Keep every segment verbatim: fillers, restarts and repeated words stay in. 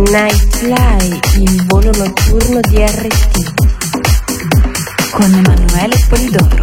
Nightfly, il volo notturno di R T con Emanuele Polidoro.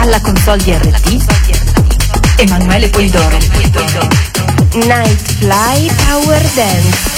Alla console di R T Emanuele Polidoro. Night Fly Power Dance.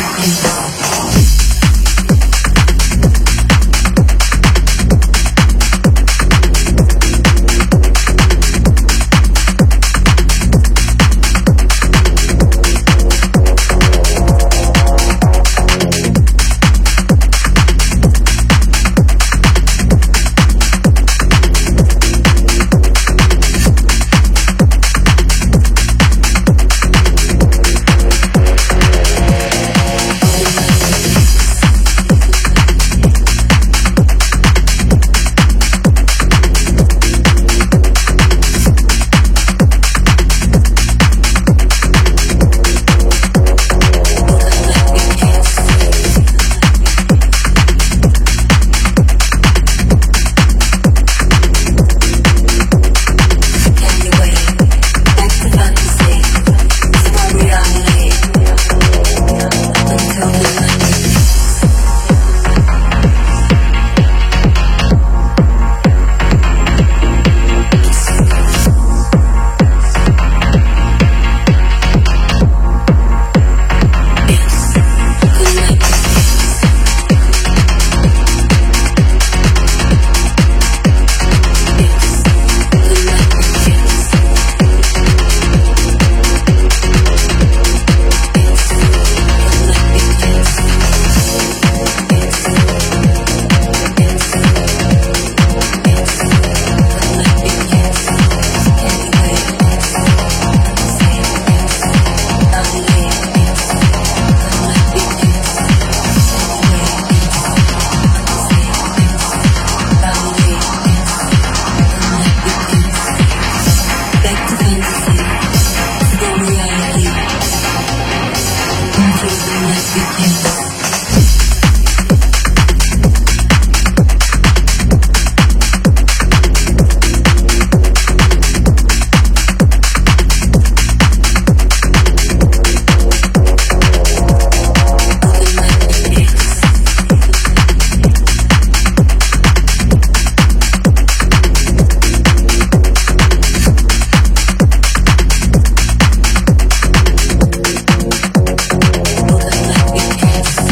Yes.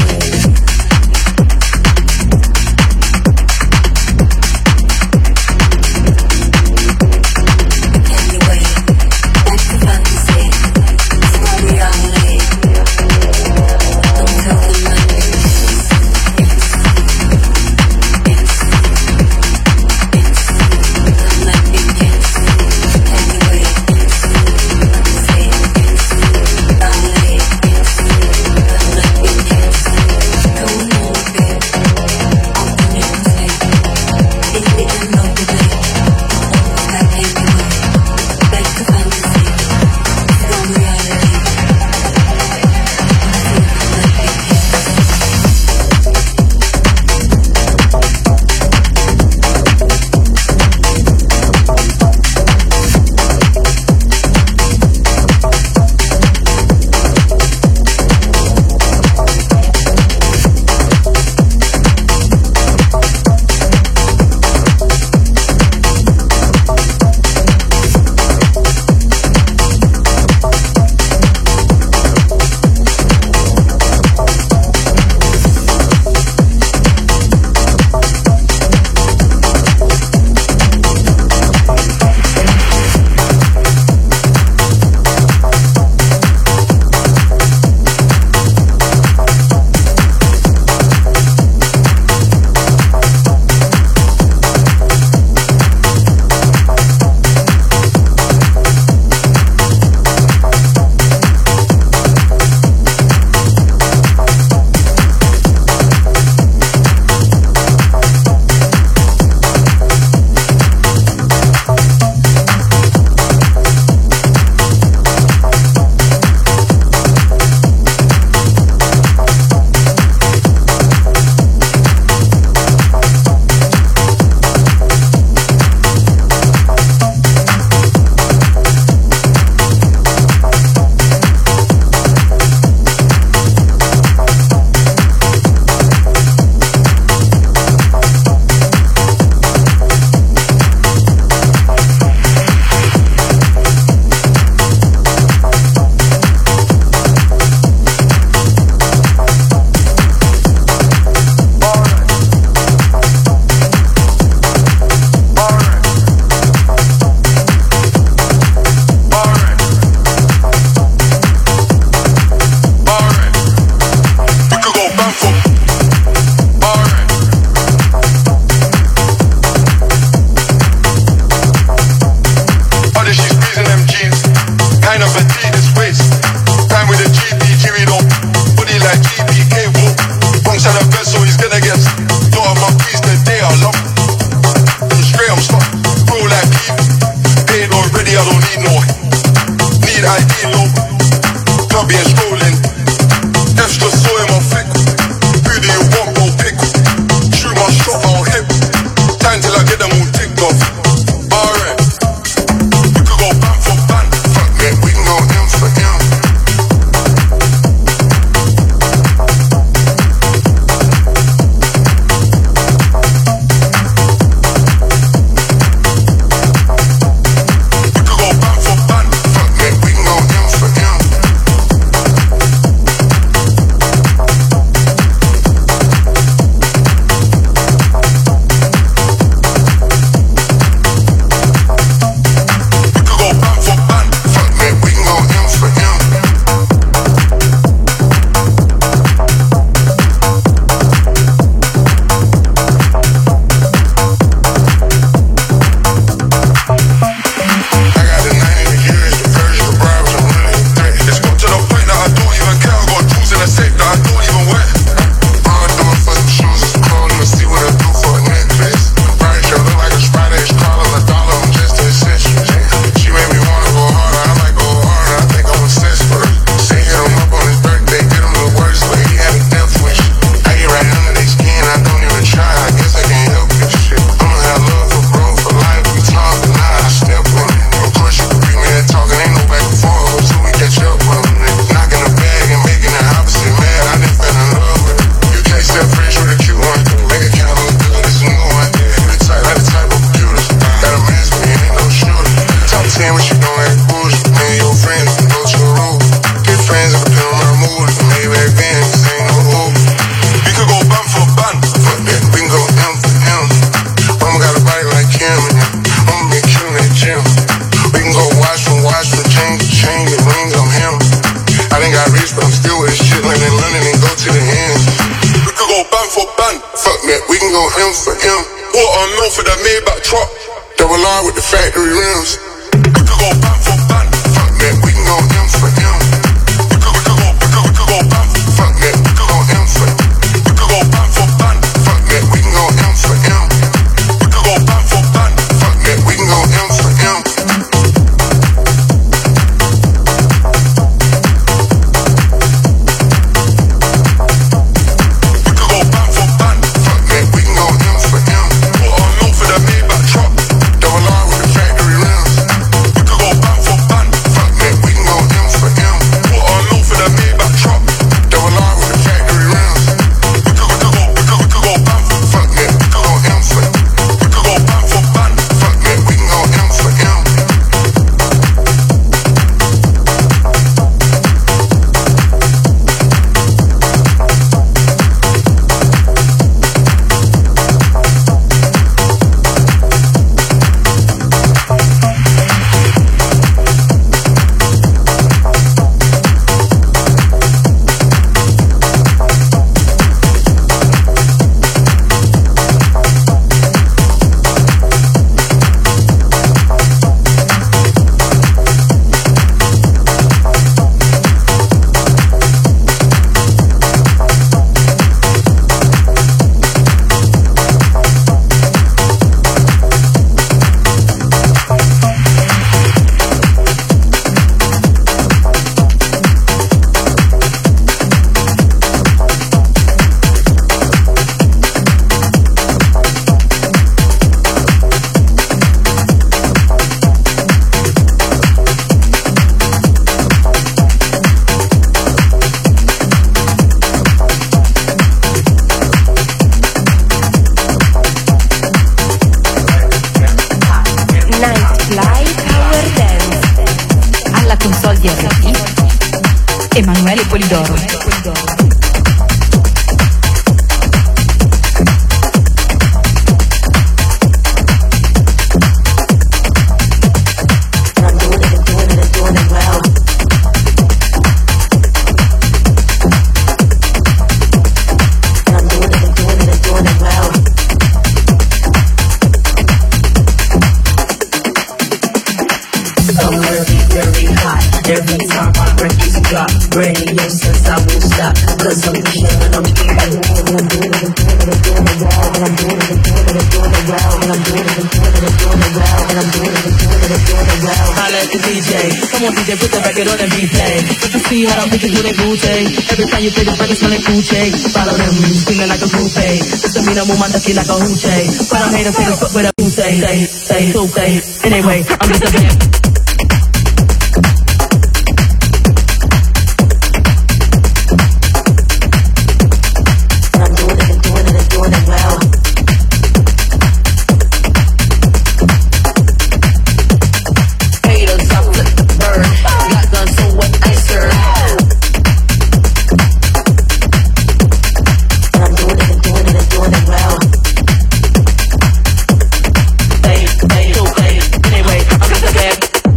could go band for band. Fuck that, we can go M for M. What I'm known for the Maybach truck. Double R with the factory rims. We could go band for band. Fuck that, we can go M for M. We could, we could go, we could, we could go band. Fuck that, we could go M for M. We could go band for band. Fuck that, we can go M for M. We could go band for band. Fuck that, we can go M for M. Emanuele Polidoro. Radio says I won't stop, cause I'm here and I'm here and I'm doing it, I'm doing it, I'm doing it well, and I'm doing it, I'm doing it, I'm doing it well, and I'm doing it, I'm doing it, I'm doing it well, and I'm doing it, I'm doing it, I'm doing it well. Holla at the D J, come on D J, put the record on and replay. Let me see how them bitches do their booty. Every time you play this record, smell like Gucci. Follow them, screaming like a groupie. Just a mean a woman that feel like a hoochie. But I made a feel fuck with a booty. Say, say, so say. Anyway, I'm just a man. Anyway, I'm just a bad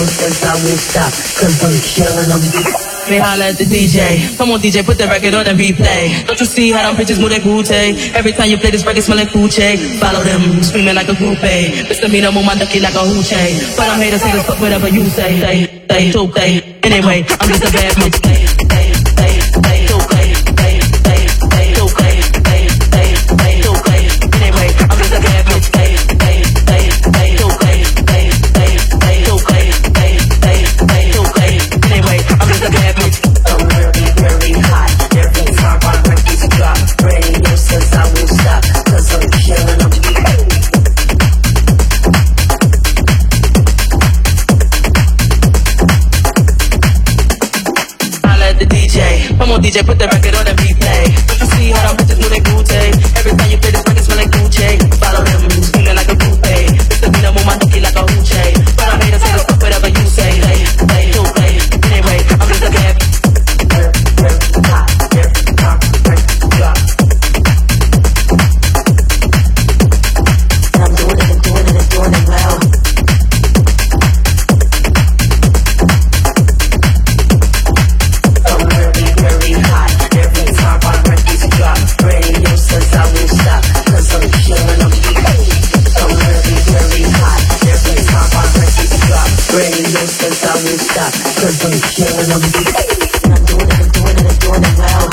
radio says I won't stop, cause I'm killing them. They holla at the D J. Come on, D J, put the record on and replay. Don't you see how them bitches move their booty? Every time you play this record, smell like coochie. Follow them, screaming like a groupie. Misdemeanor, move my ducky like a hoochie. But I'm haters, haters, fuck whatever you say. Say, say, so say. Anyway, I'm just a bad bitch. Say, say, say, say, so say. Say, say, say, so say. Say, say, say, so say. Anyway, I'm just a bad bitch. Say, say, say, say, so say. Say, say, say, so say. Say, say, say, so say. Anyway, I'm just a bad bitch. I'm really, really hot. Every time I break this drop, radio says I won't stop, cause I'm killing them. Come on, D J, put the record on and replay. Don't you see how them bitches move their booty? Every time you play this record, smell like Gucci. Follow them, screaming like a groupie. Misdemeanor, move my ducky like a hoochie. But I'm haters, haters, fuck whatever you say. Say, say, so say. Anyway, I'm just a bad. I'm doing it, I'm doing it, I'm doing it well. Radio says I won't stop, cause I'm killing them. I'm doing it, I'm doing it, I'm doing it well.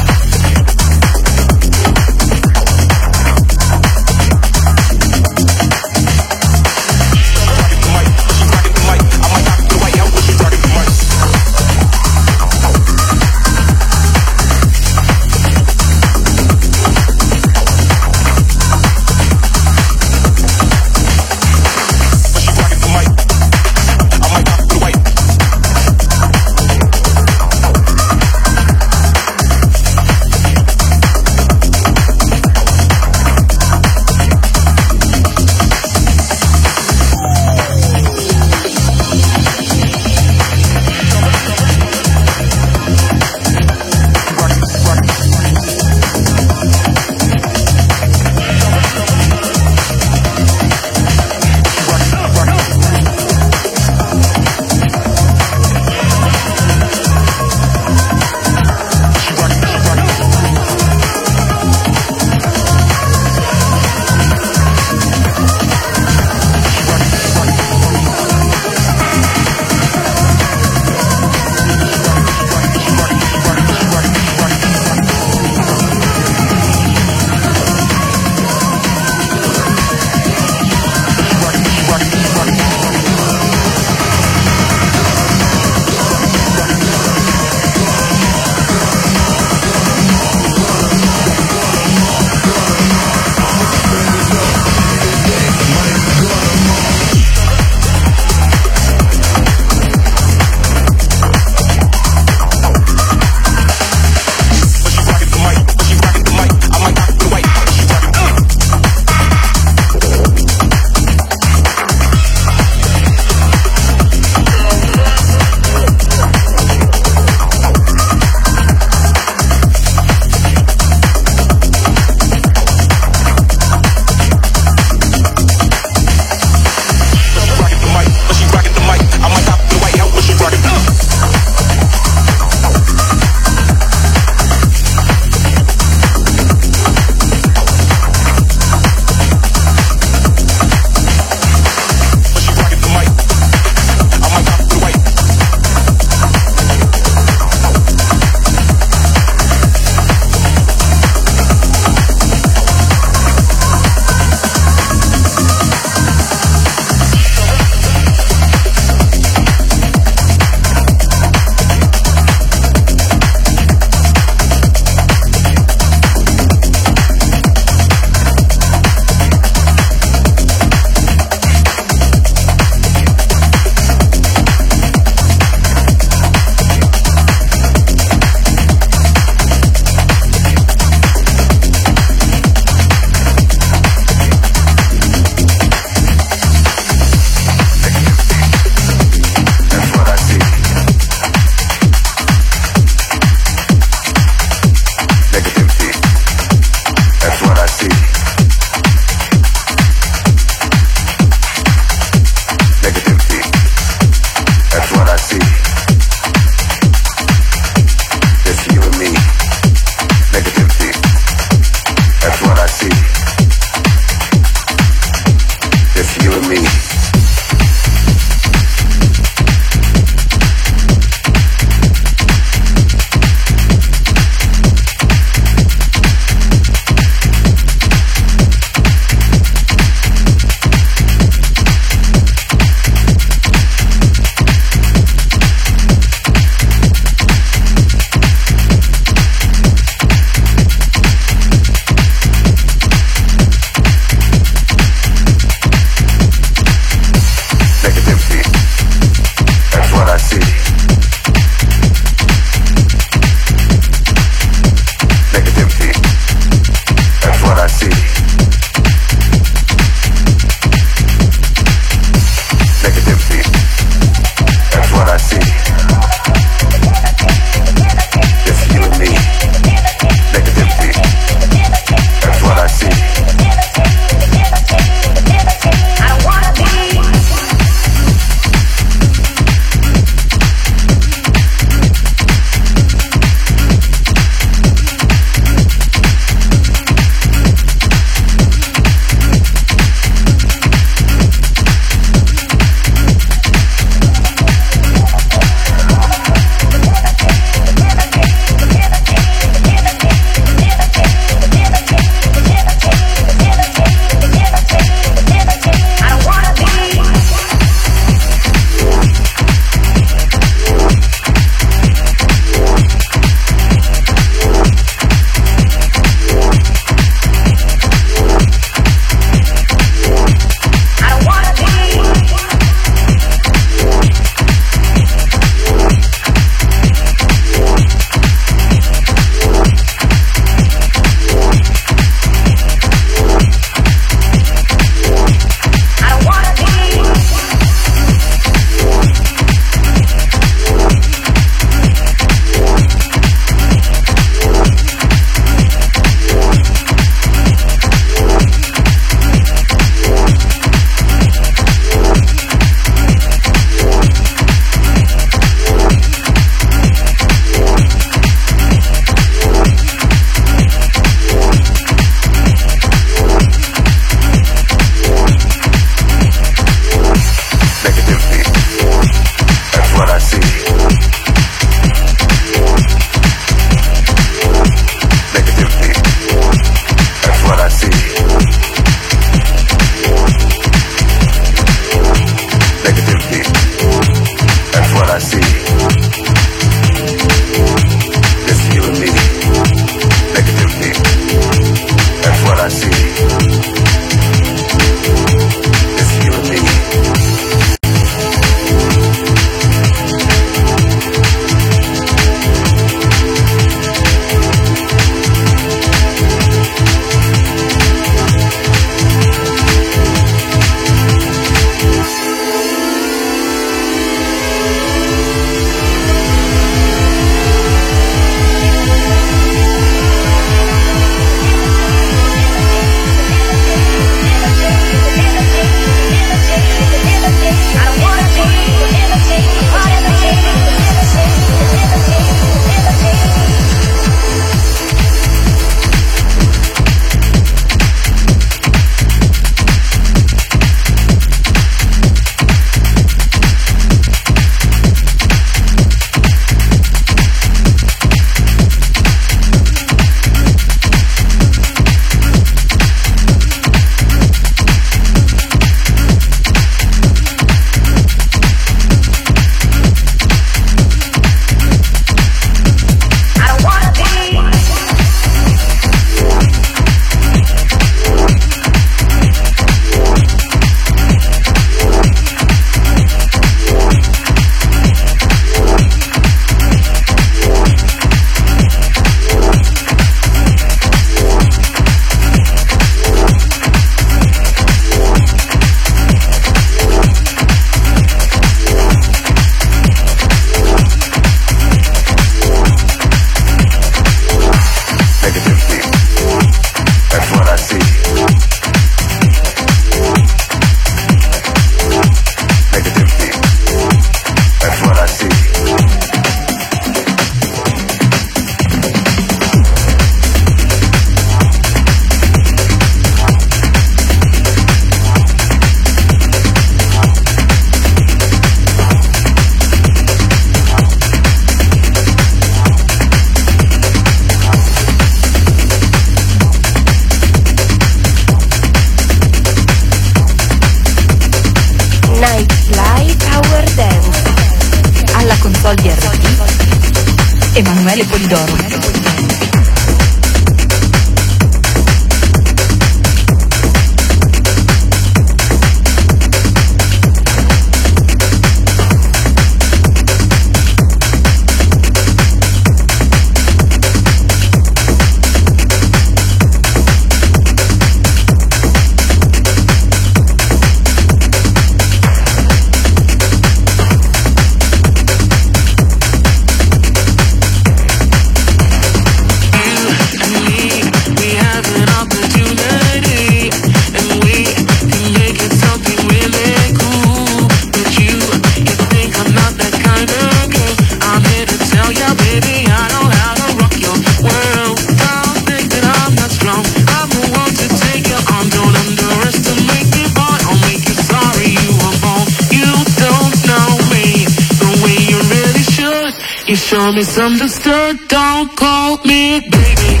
show misunderstood, don't call me baby.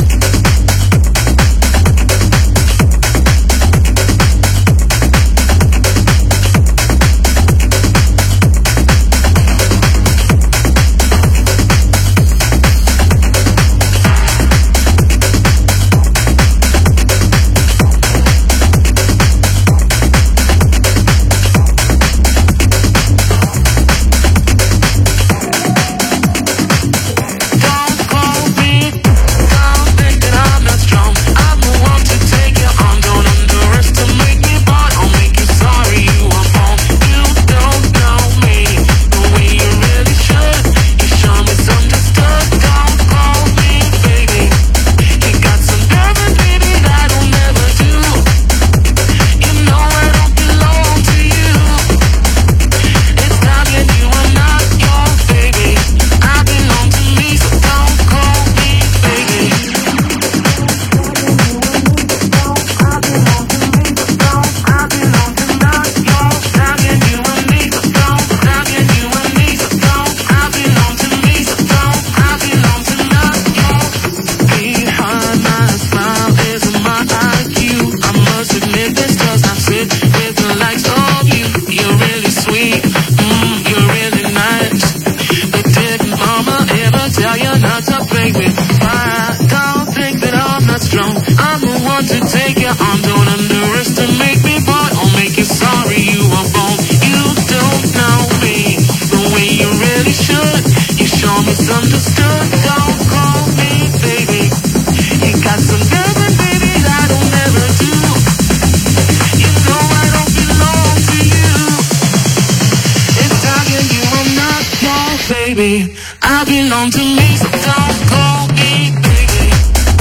I belong to me, so don't call me baby.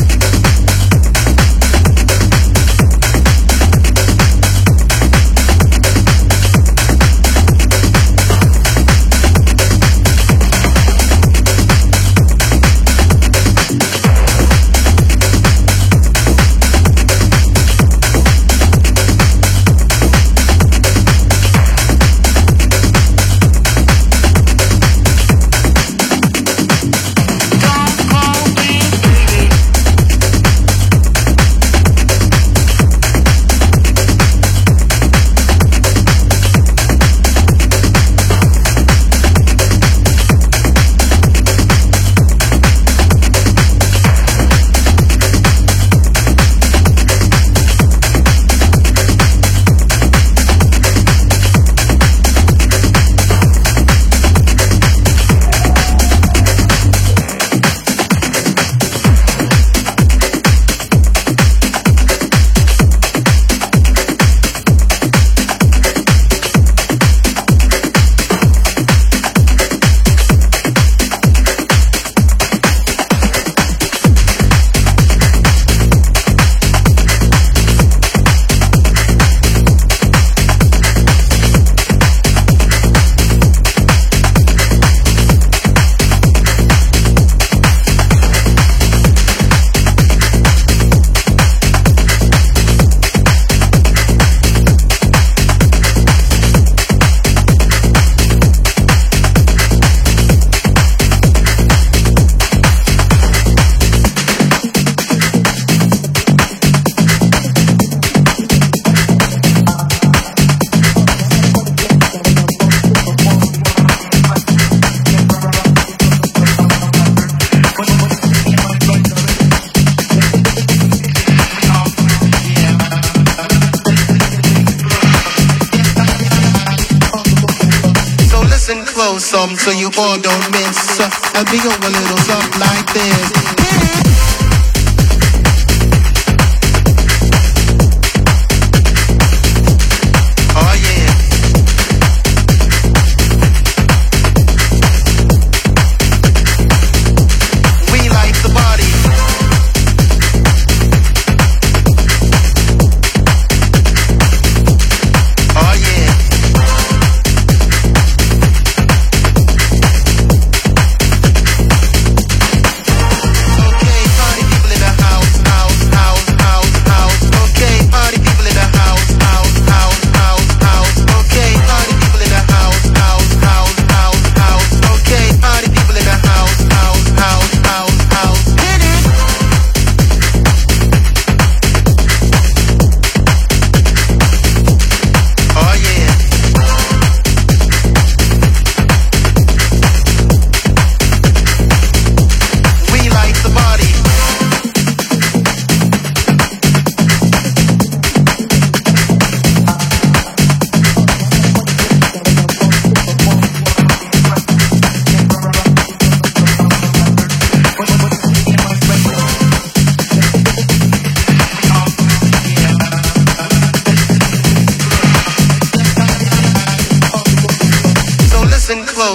Some so you all don't miss. Uh, I'll be over a little something like this. Okay.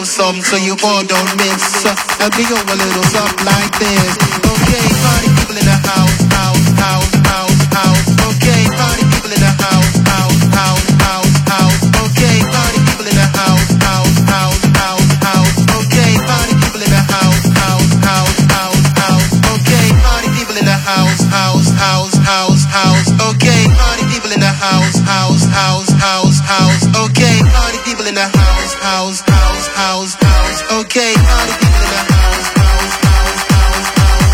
little something so you all don't miss. Uh, I'll be on a little something like this. Okay, party people in the house, house, house, house, house. Okay, party people in the house, house, house, house, house. Okay, party people in the house, house, house, house, house. Okay, party people in the house, house, house, house, house. Okay, party people in the house, house, house, house, house. Okay, party people in the house, house, house, house, house. Okay, party people in the house, house, house, house, house. Okay, party people in the house, house, house, house, house.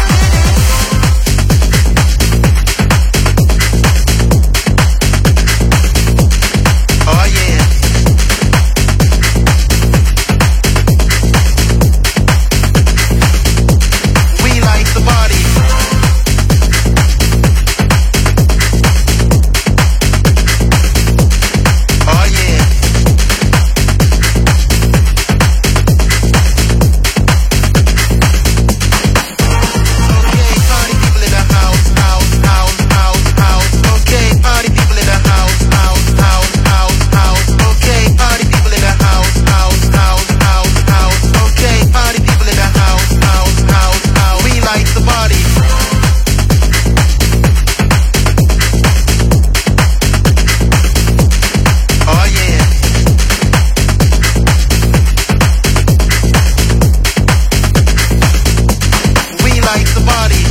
Oh yeah. We like the party. Oh yeah. Okay, party people in the house, house, house, house, house. Okay, party people in the house, house, house, house, house. Okay, party people in the house, house, house, house, house. Okay, party people in the house, house, house, house. We like the party. Oh yeah. We like the party.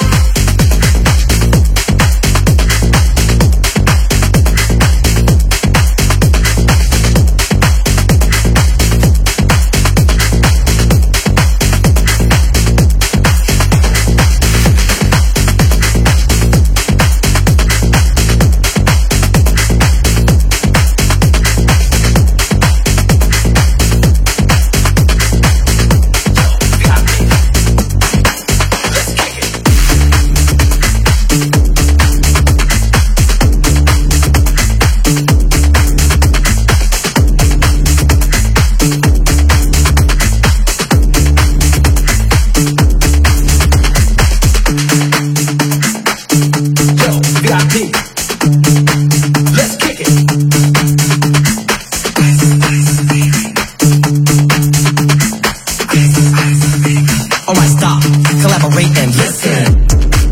Alright, stop, collaborate and listen.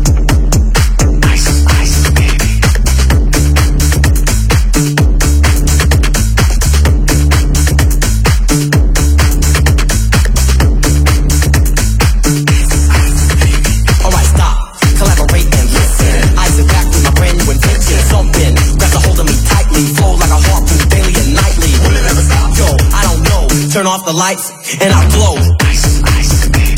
Ice, ice, baby. Alright, stop, collaborate and listen. I sit back with my brand new invention. Something grabs a hold of me tightly, flow like a harpoon daily and nightly. Will it ever stop? Yo, I don't know. Turn off the lights and I'll glow. Ice, ice, baby.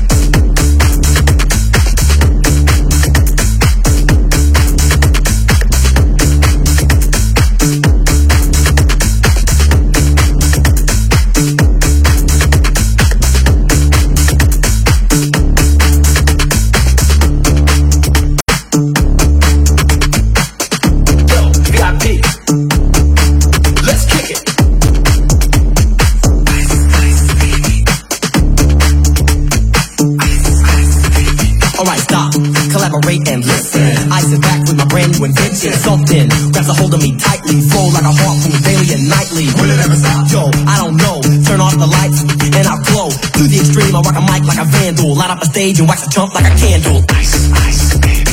Collaborate and listen. I sit back with my brand new invention. Something grabs a hold of me tightly, flow like a harpoon daily and nightly. Will it ever stop? Yo, I don't know. Turn off the lights and I'll glow. To the extreme, I rock a mic like a vandal. Light up a stage and wax a chump like a candle. Ice, ice, baby.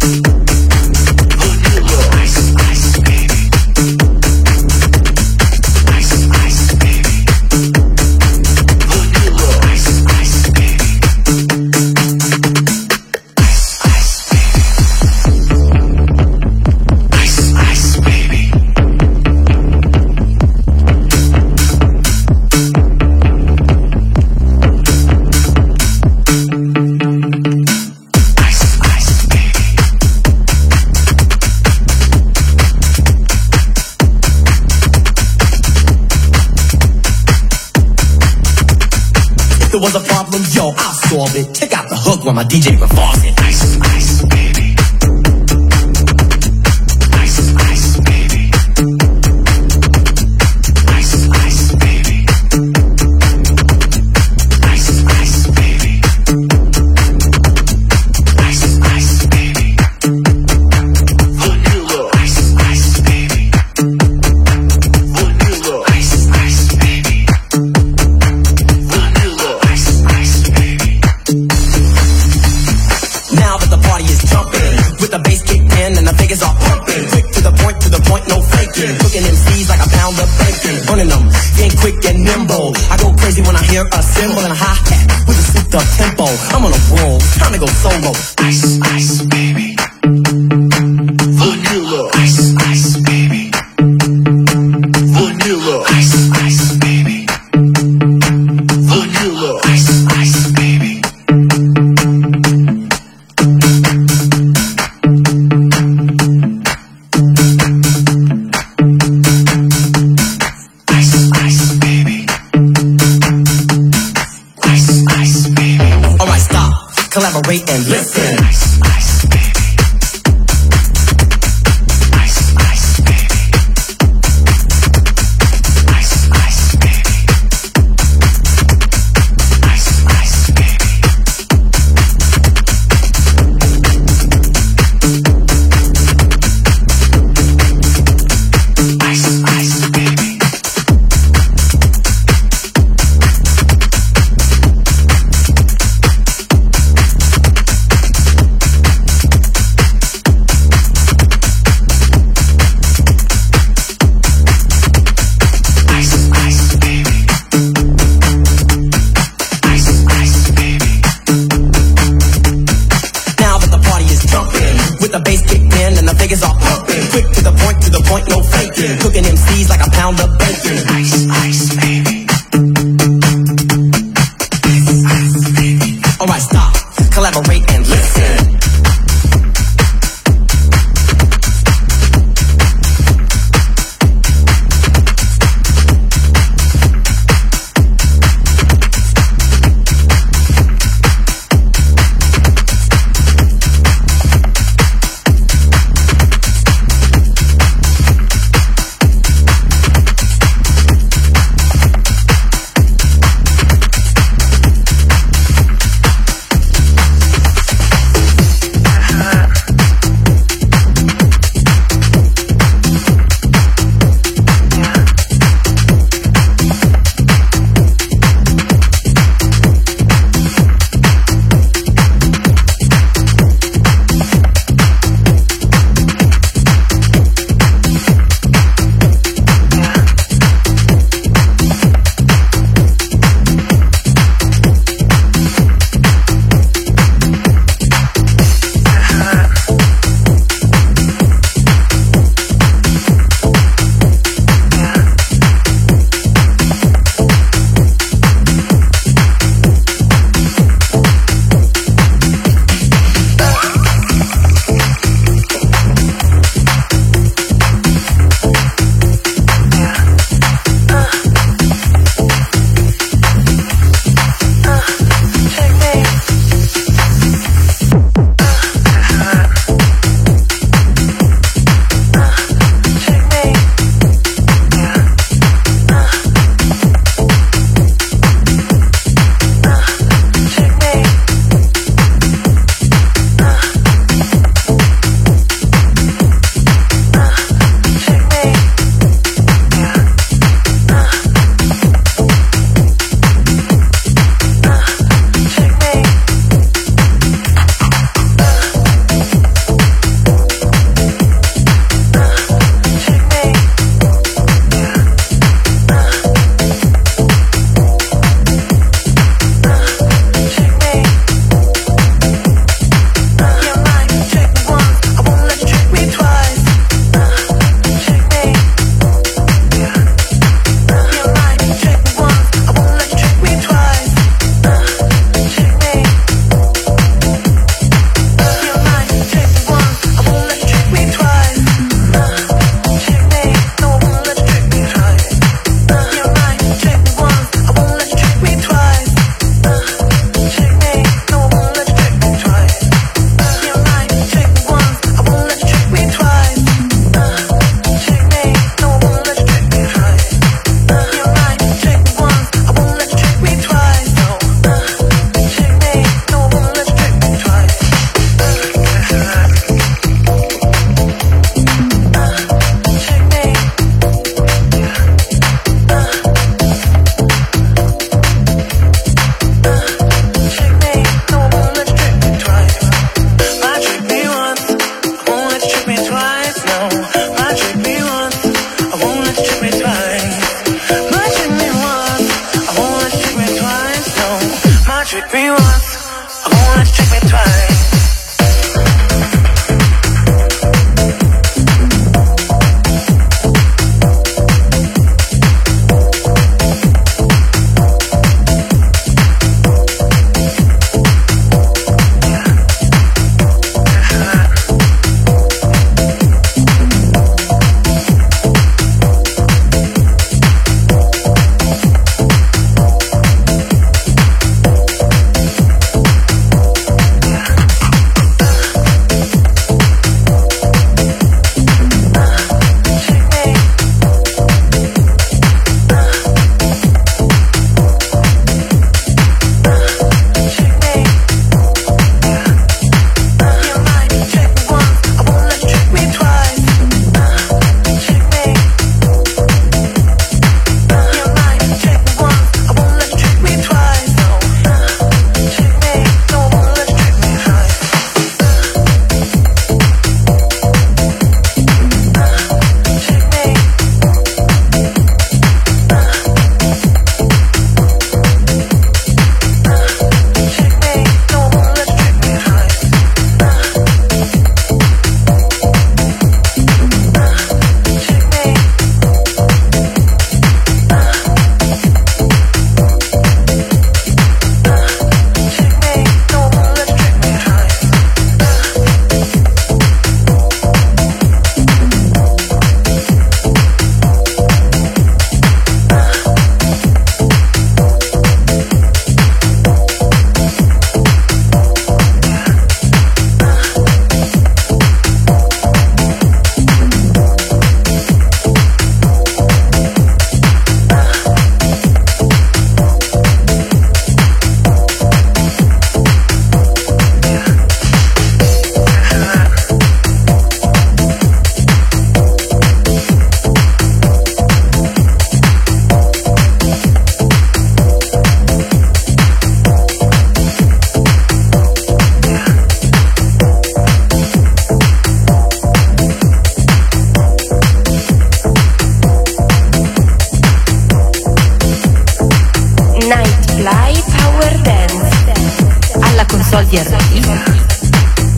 Ice, ice, baby. Ice, ice, baby. Ice, ice, baby. If there was a problem, yo, I'll solve it. Check out the hook when my D J revolves it. Ice, ice, baby. Ice, ice, baby. Ice, ice, baby. Ice, ice, baby. Ice, ice, baby. Vanilla. Ice, ice, baby. Vanilla. Ice, ice, baby. jumping. With the bass kicked in and the figures are pumping. Quick to the point, to the point, no faking. Cooking M Cs like a pound of bacon. Burning them, being quick and nimble. I go crazy when I hear a cymbal and a hi-hat with a souped up tempo. I'm on a roll, time to go solo. Ice, ice, baby. Vanilla. Ice, ice, baby. Vanilla. Ice, ice, baby. Vanilla. Ice, ice, baby. Ice, ice, baby. Ice, ice, baby. Alright, stop, collaborate and listen. Ice, ice, baby. Cooking M Cs like a pound of bacon. Ice, ice, baby. Ice, ice, baby. Alright, stop, collaborate and listen.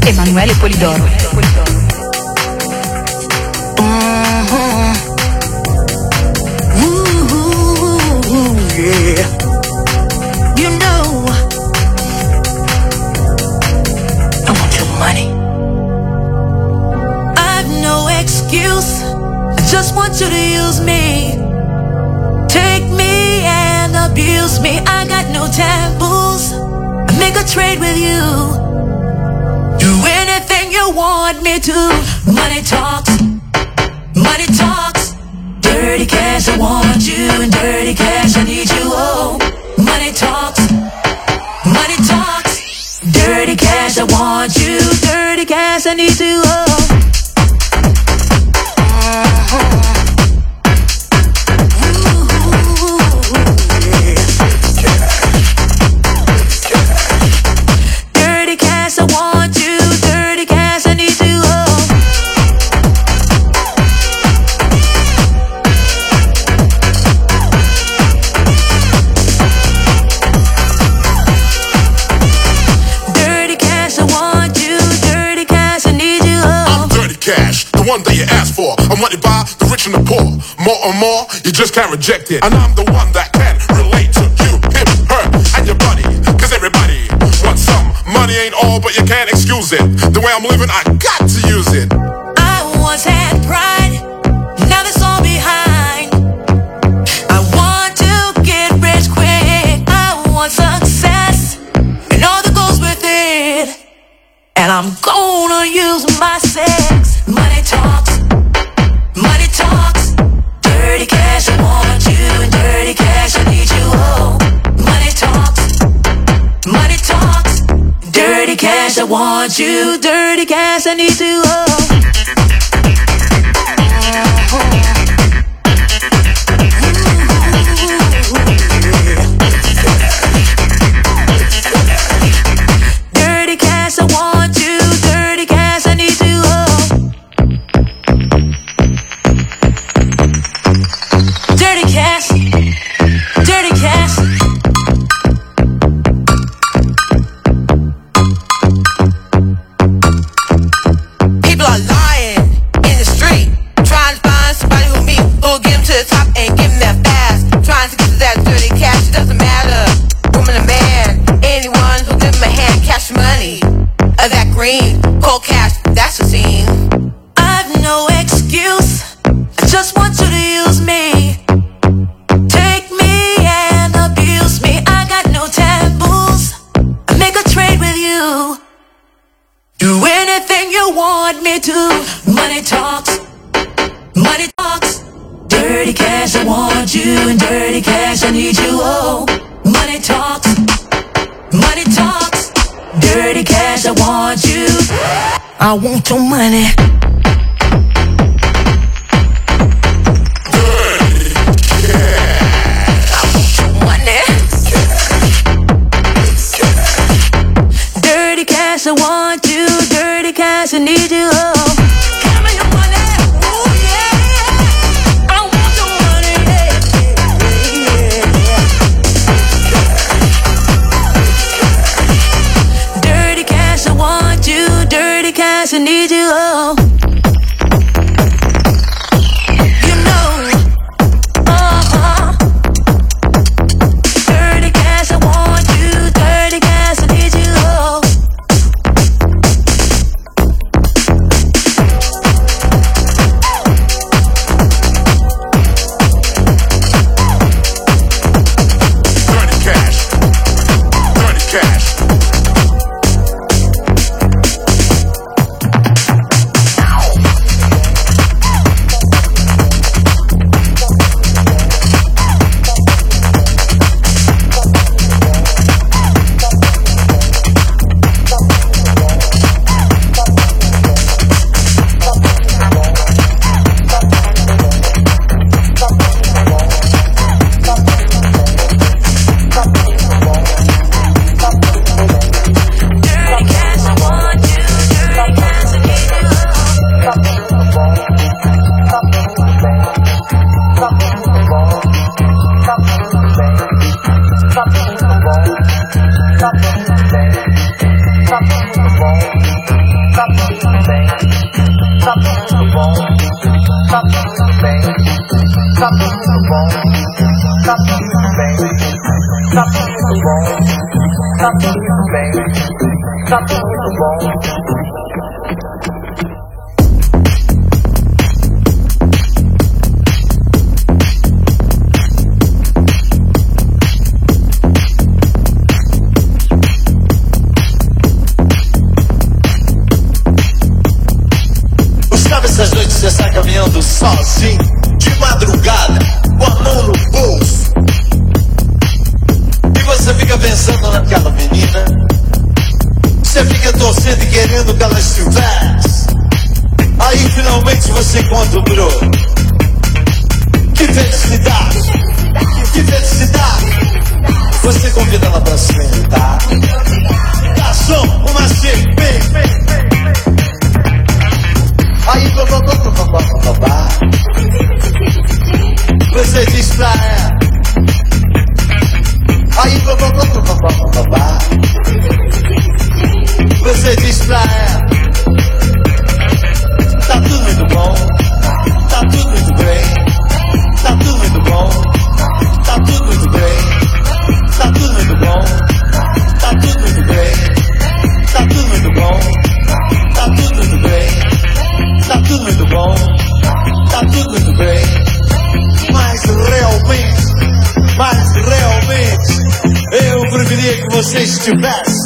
Emanuele Polidoro. Uh-huh. Ooh, yeah. You know, I want your money. I've no excuse. I just want you to use me. Take me and abuse me. I got no taboos. I make a trade with you. Do anything you want me to. Money talks. Money talks. Dirty cash, I want you. And dirty cash, I need you. Oh, money talks. Money talks. Dirty cash, I want you. Dirty cash, I need you. Oh. Uh-huh. I want you, dirty cash, I need you, oh. Dirty cash, I want you, dirty cash, I need you, oh. I'm dirty cash, the one that you asked for. I'm wanted by the rich and the poor. More and more, you just can't reject it. And I'm the one that can relate to you, him, her, and your buddy. Cause everybody wants some. Money ain't all, but you can't excuse it. The way I'm living, I got to use it. I once had pride, now that's all behind. I want to get rich quick. I want success, and all that goes with it. And I'm gonna use my sex. Money talks, money talks. Dirty cash, I want you, and dirty cash, I need you. Oh, money talks, money talks. Dirty cash, I want you. Dirty cash, I need you. Oh. Dirty cash, I want you. Dirty cash, I need you. Oh. Dirty cash. Dirty cash. People are lying in the street, trying to find somebody who me, who'll get them to the top and give them that fast. Trying to get to that dirty cash, it doesn't matter, woman or man. Anyone who'll give them a hand, cash money, or that green, cold cash, that's the scene. I've no excuse, I just want you to use me. Take me and abuse me, I got no taboos. I make a trade with you. Do anything you want me to. Money talks, money talks. Dirty cash, I want you, and dirty cash, I need you. Oh, money talks, money talks. Dirty cash, I want you. I want your money. Dirty cash, I want you. Dirty cash, I need you. Oh, give me your money. Oh yeah, I want your money. Yeah, yeah, yeah. Dirty cash, I want you. Dirty cash, I need you. Oh. You know. Uh-huh. Dirty cash, I want you. Dirty cash, I need you. Oh. Essas noites você sai caminhando sozinho, de madrugada, com a mão no bolso, e você fica pensando naquela menina. Você fica torcendo e querendo que ela estivesse. Aí finalmente você encontra o bro. Que felicidade, que felicidade. Você convida ela pra se sentar. Garçom, uma cerveja. Aí blá blá blá blá blá blá blá. Você diz pra ela. Aí blá blá blá blá blá blá blá. Você diz pra ela. Tá tudo muito bom. Tá tudo muito bem. Tá tudo muito bom. Tá tudo muito bem. Tá tudo muito bom. Tá tudo muito bem. Tá tudo muito bom. Tá tudo muito bem. Tá tudo muito bom, tá tudo muito bem. Mas realmente, mas realmente, eu preferia que você estivesse.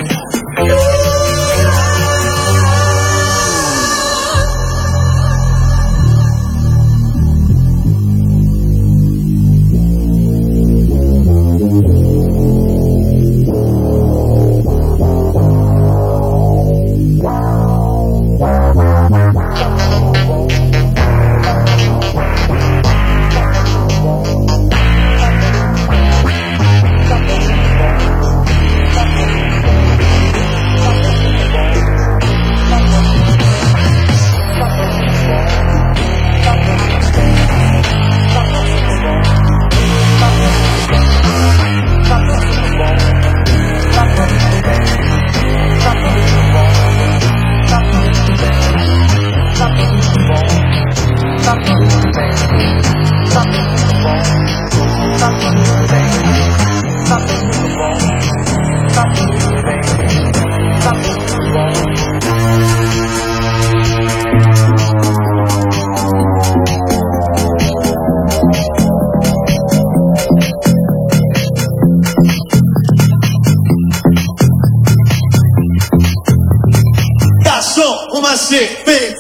Uma cerveja.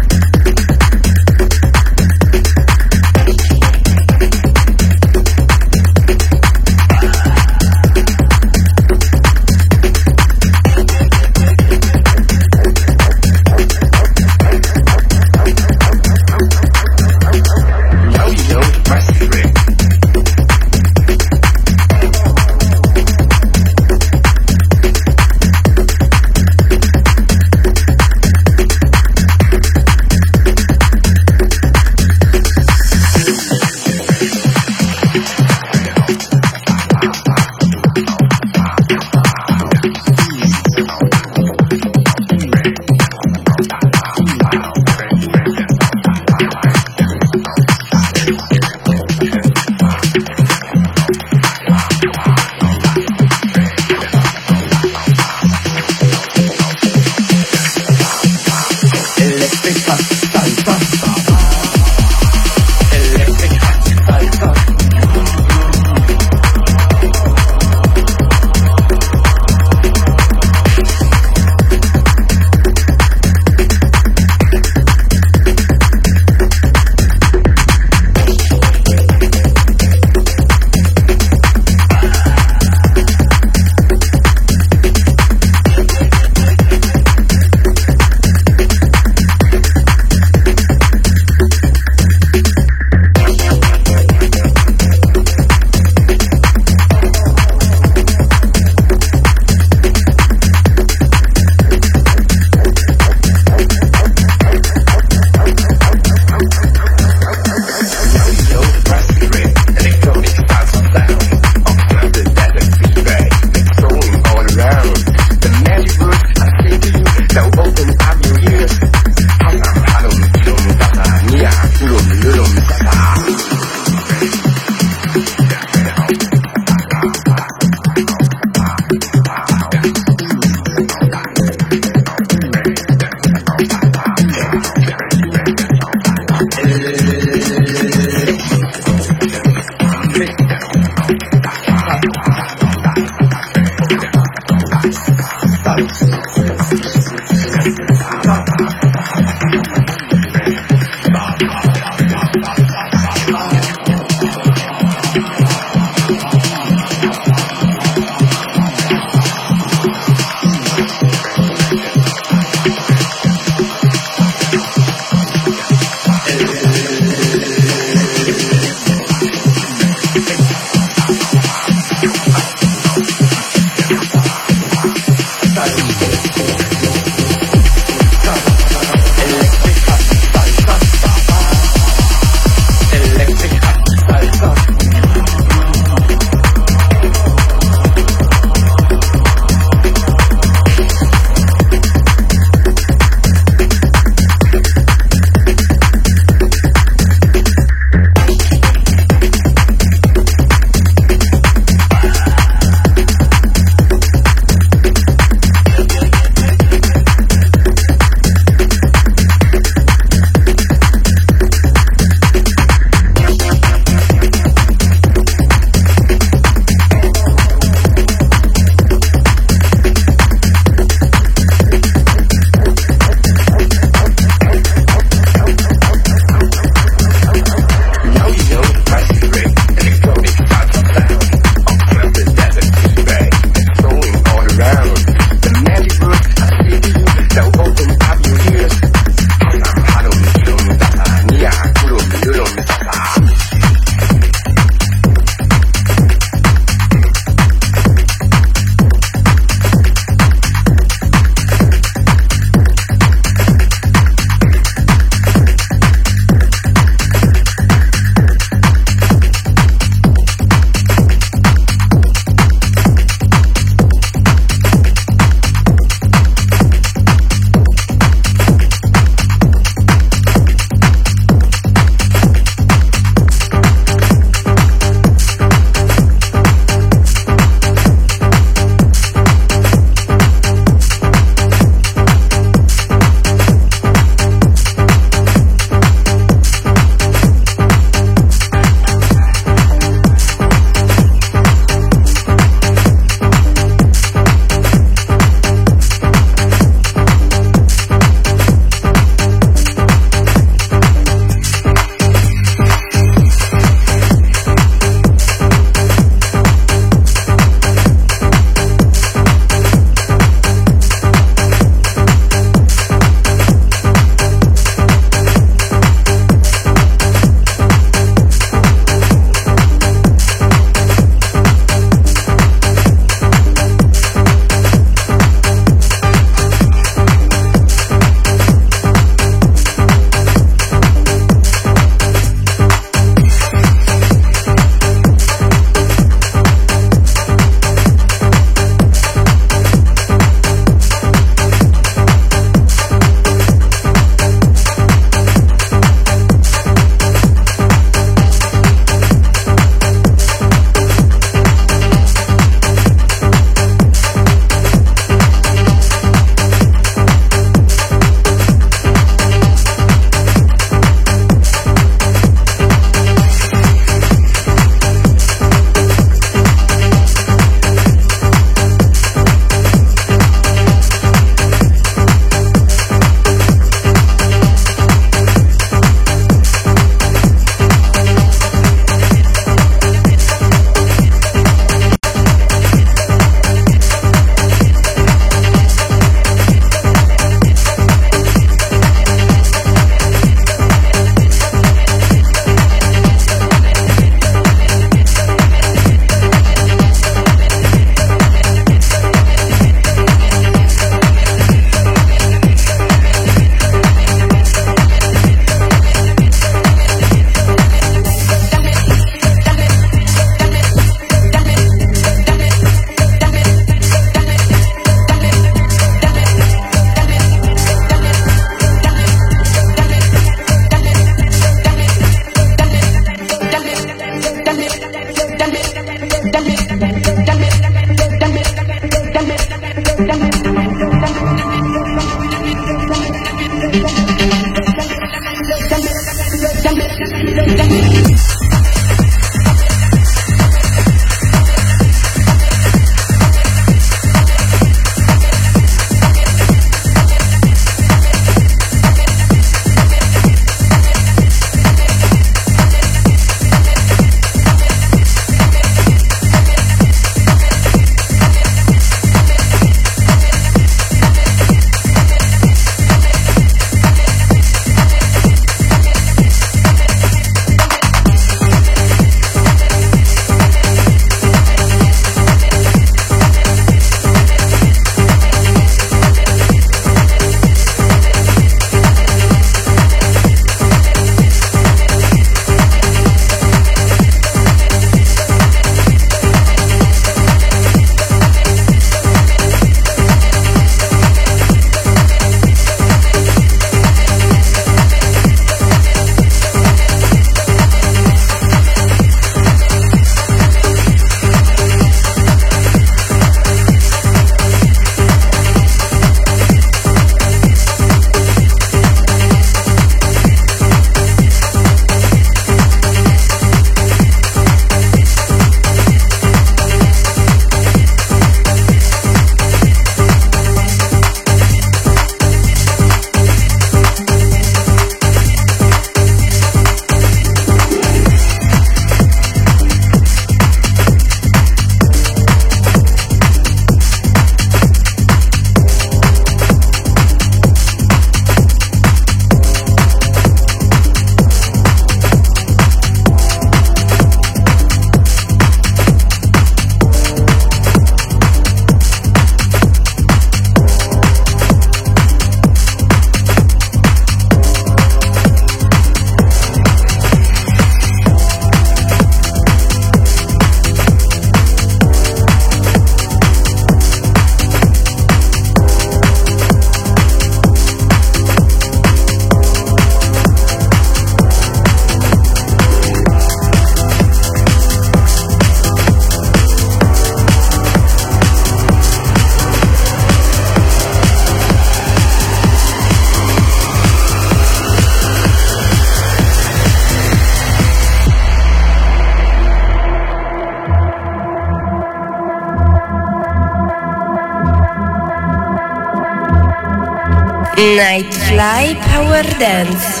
Nightfly Power Dance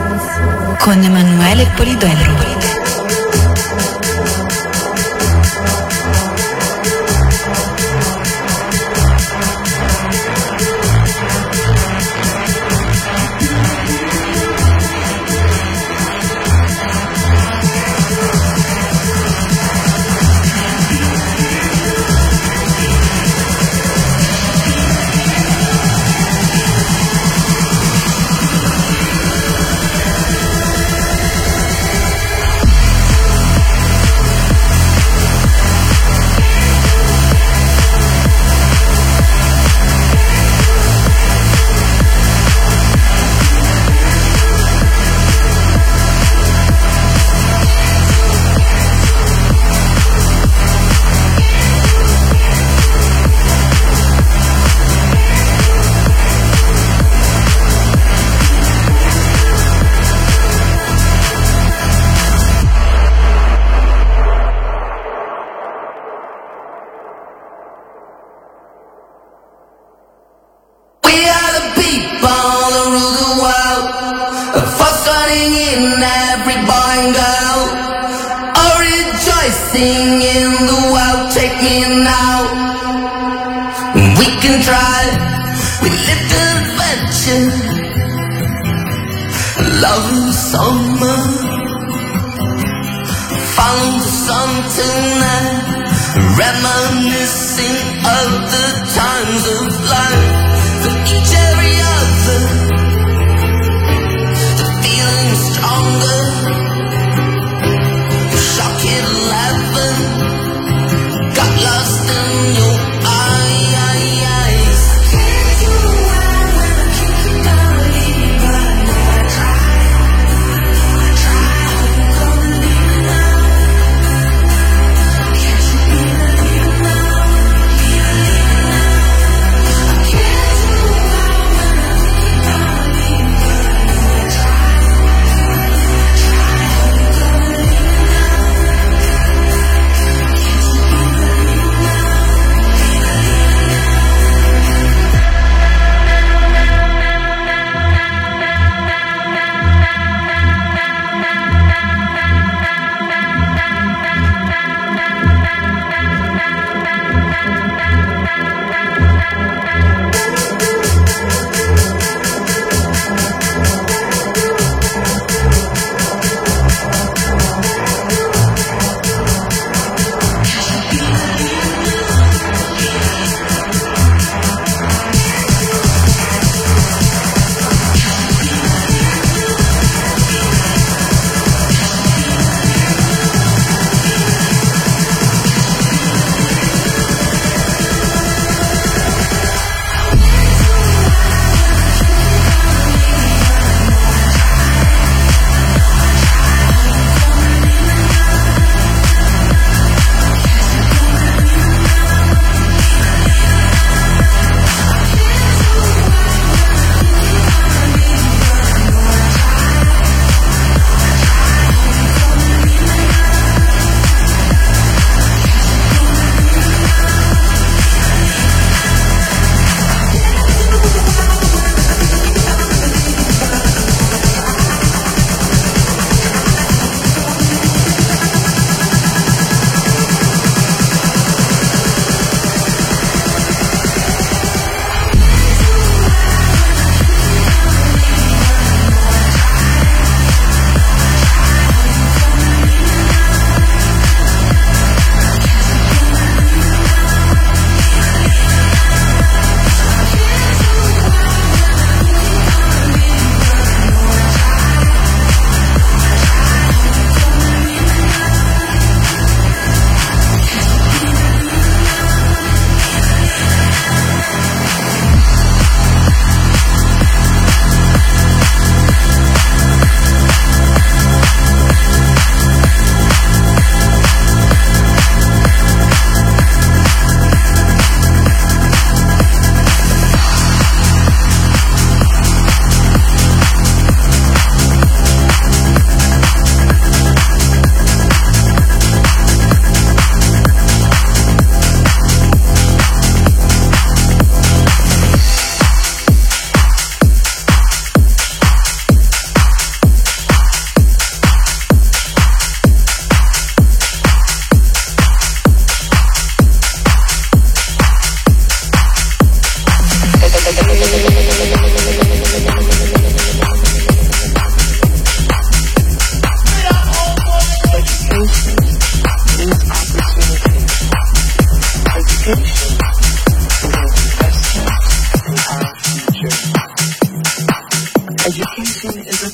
con Emanuele Polidoro. Yeah.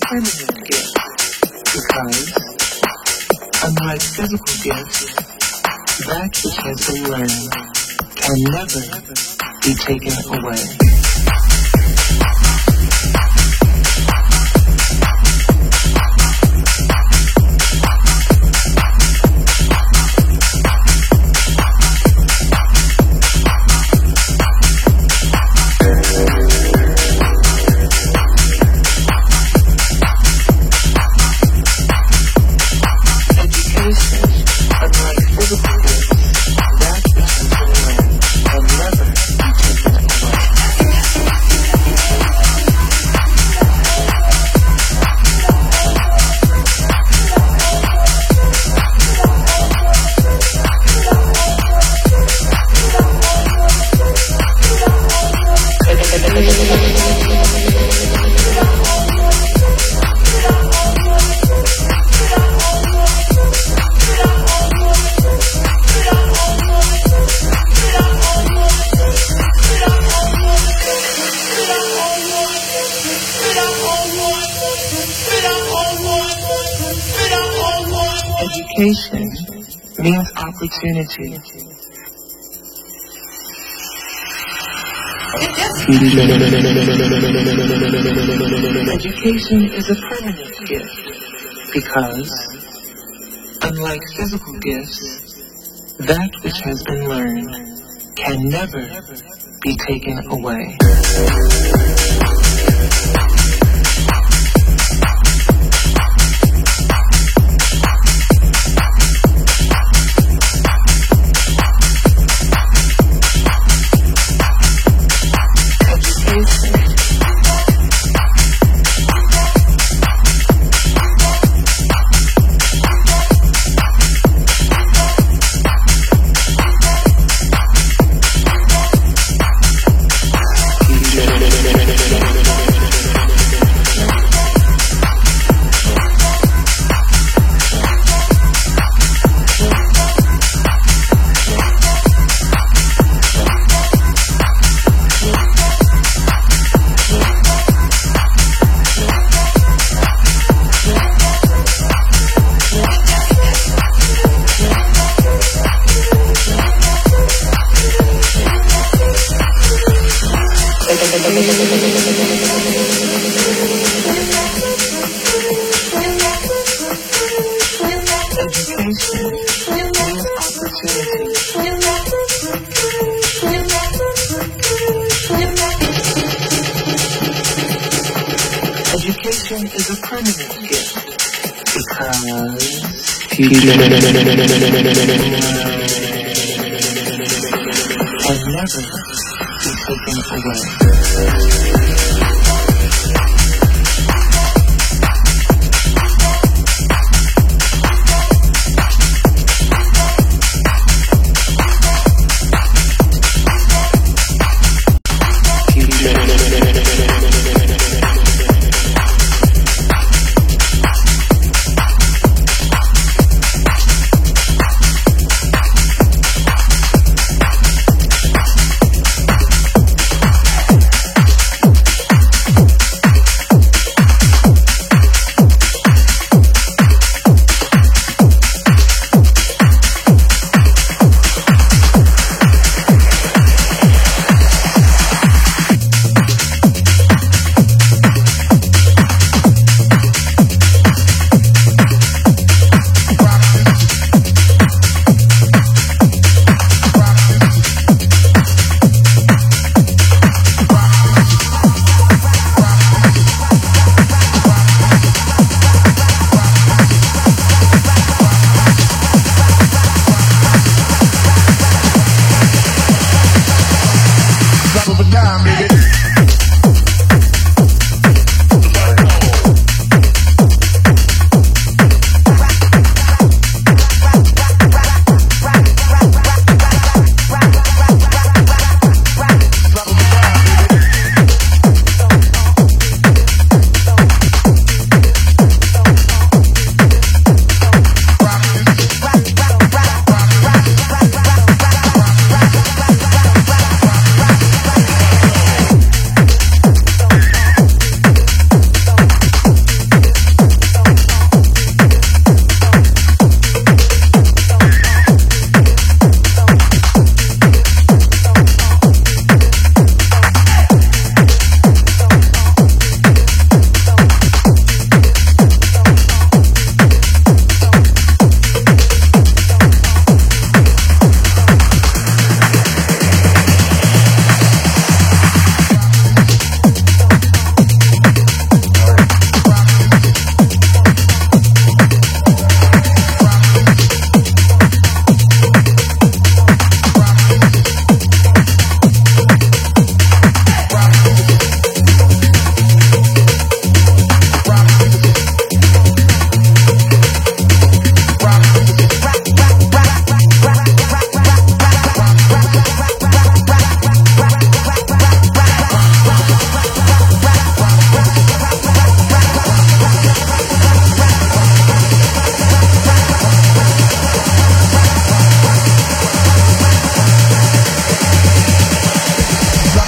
permanent gift because, unlike physical gifts, that which has been learned can never be taken away. Education means opportunity. Education is a permanent gift because, unlike physical gifts, that which has been learned can never be taken away. Education is a permanent gift because can never be taken away.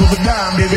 of a dime, baby.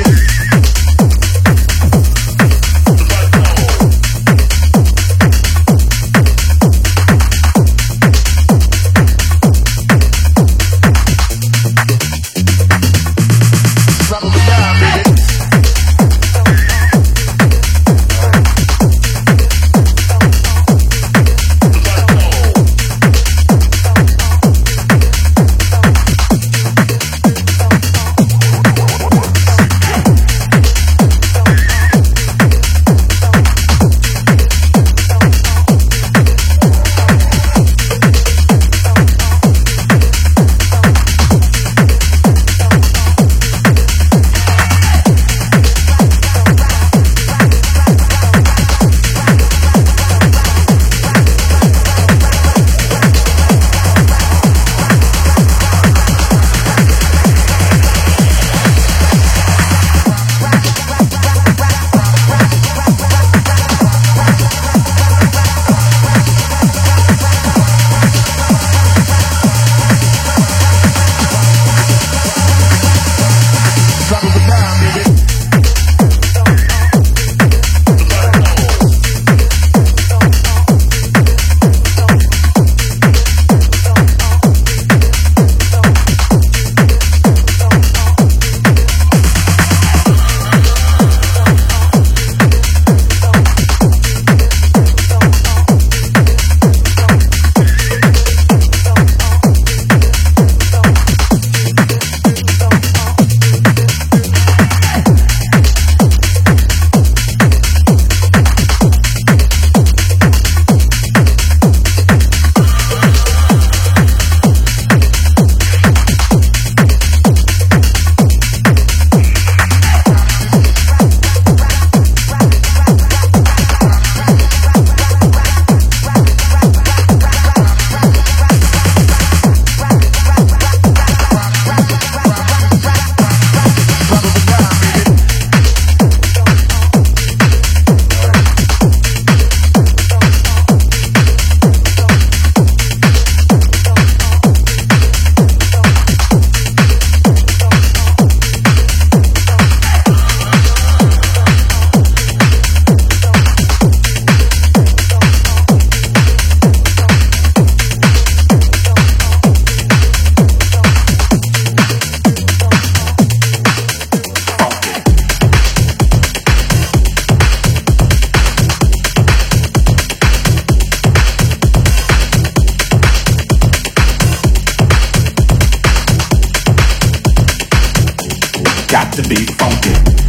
Got to be funky.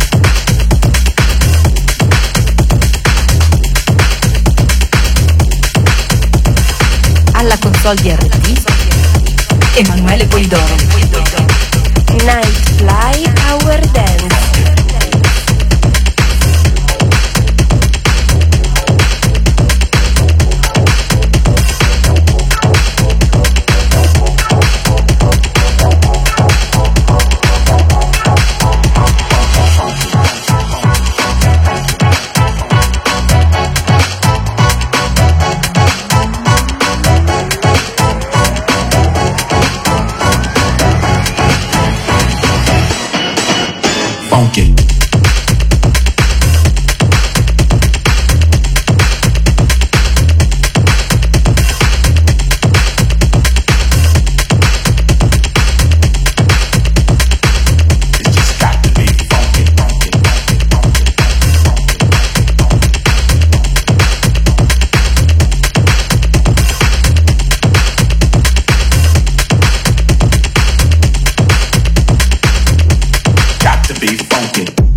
Alla console di R T Emanuele Polidoro. Night Fly Power Dance. Funky. Got to be funky.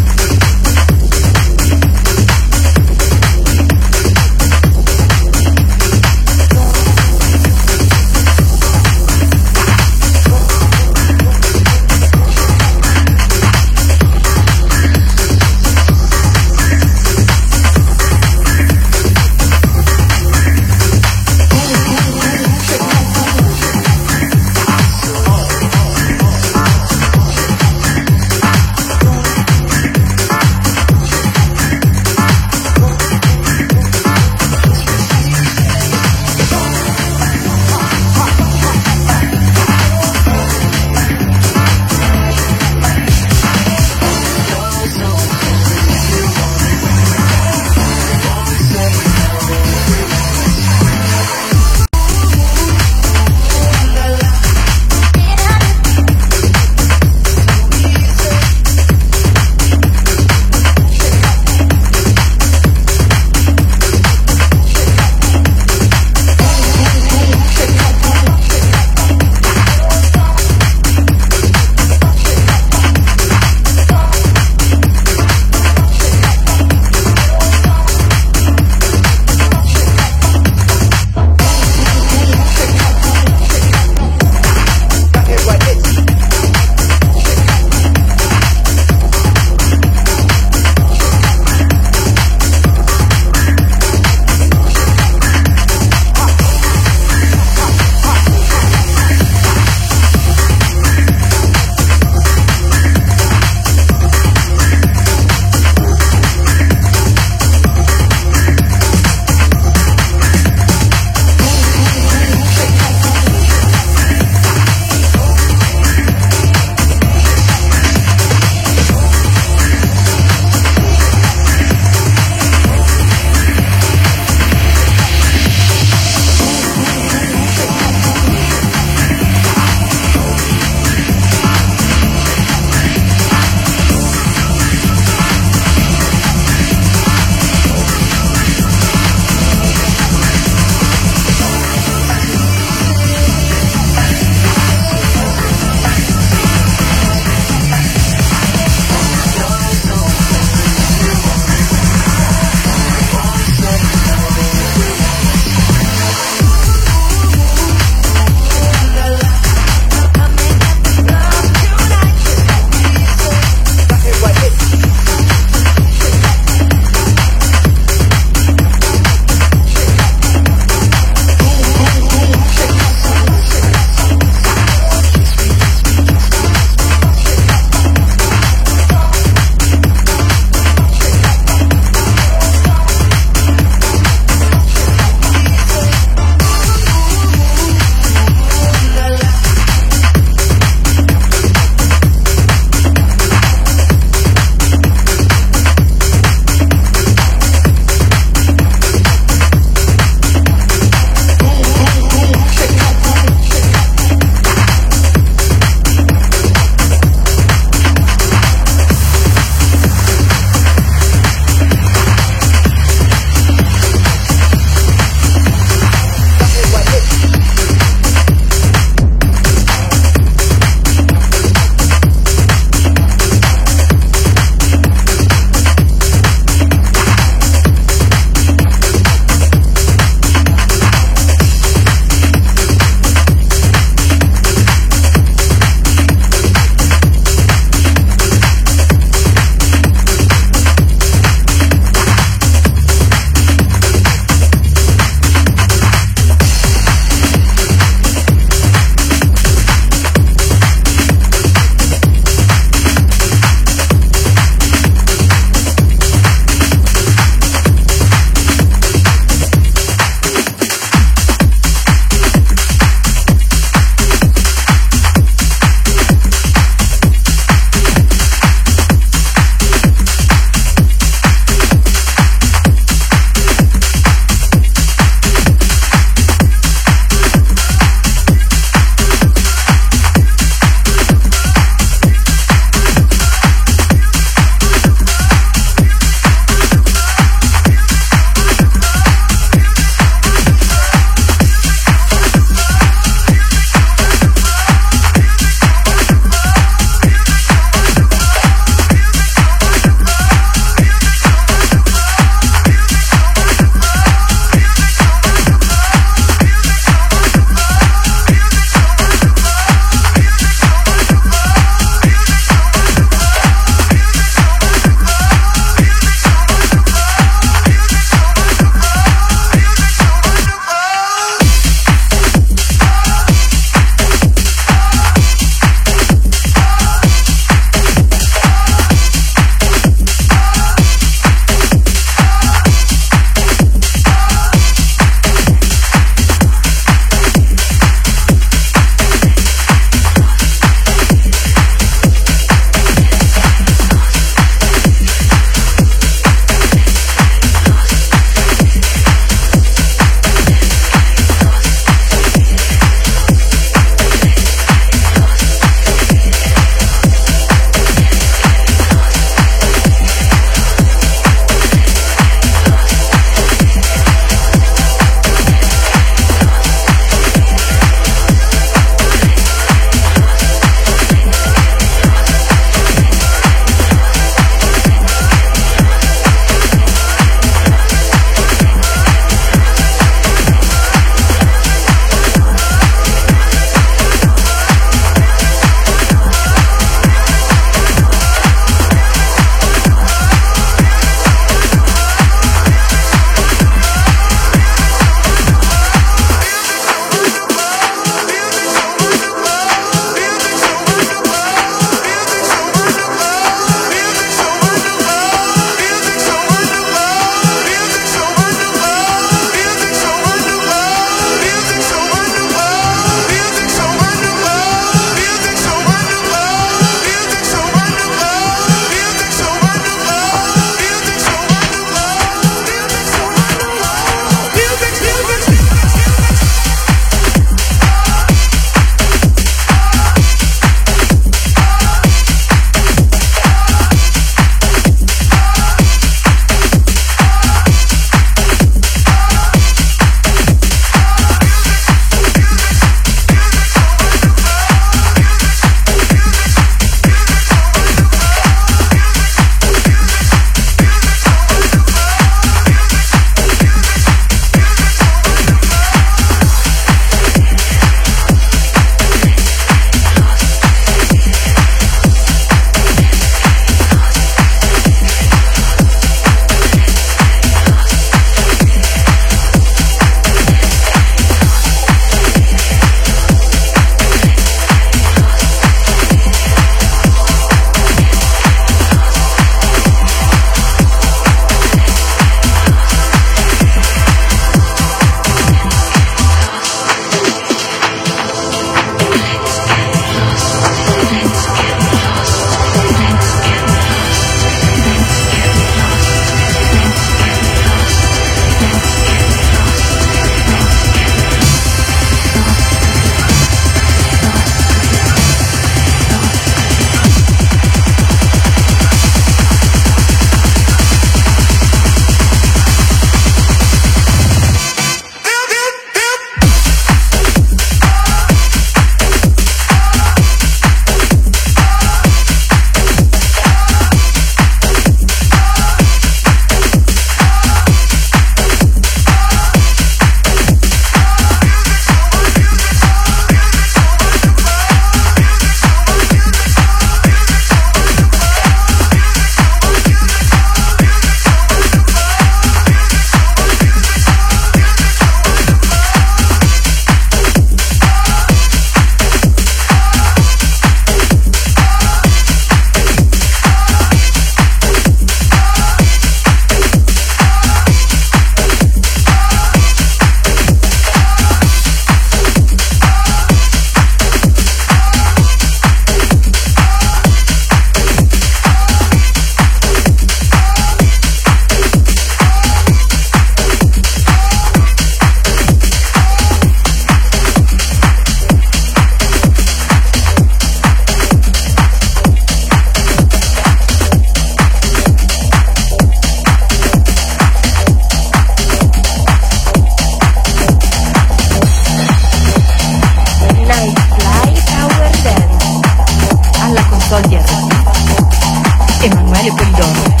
Soldi R T. Emanuele Polidoro.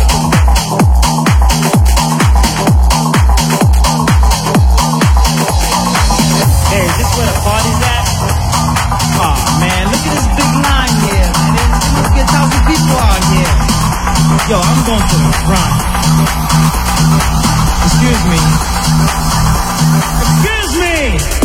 Hey, is this where the party's at? Aw, man, look at this big line here, man. There must be a thousand people out here. Yo, I'm going to the front. Excuse me. Excuse me!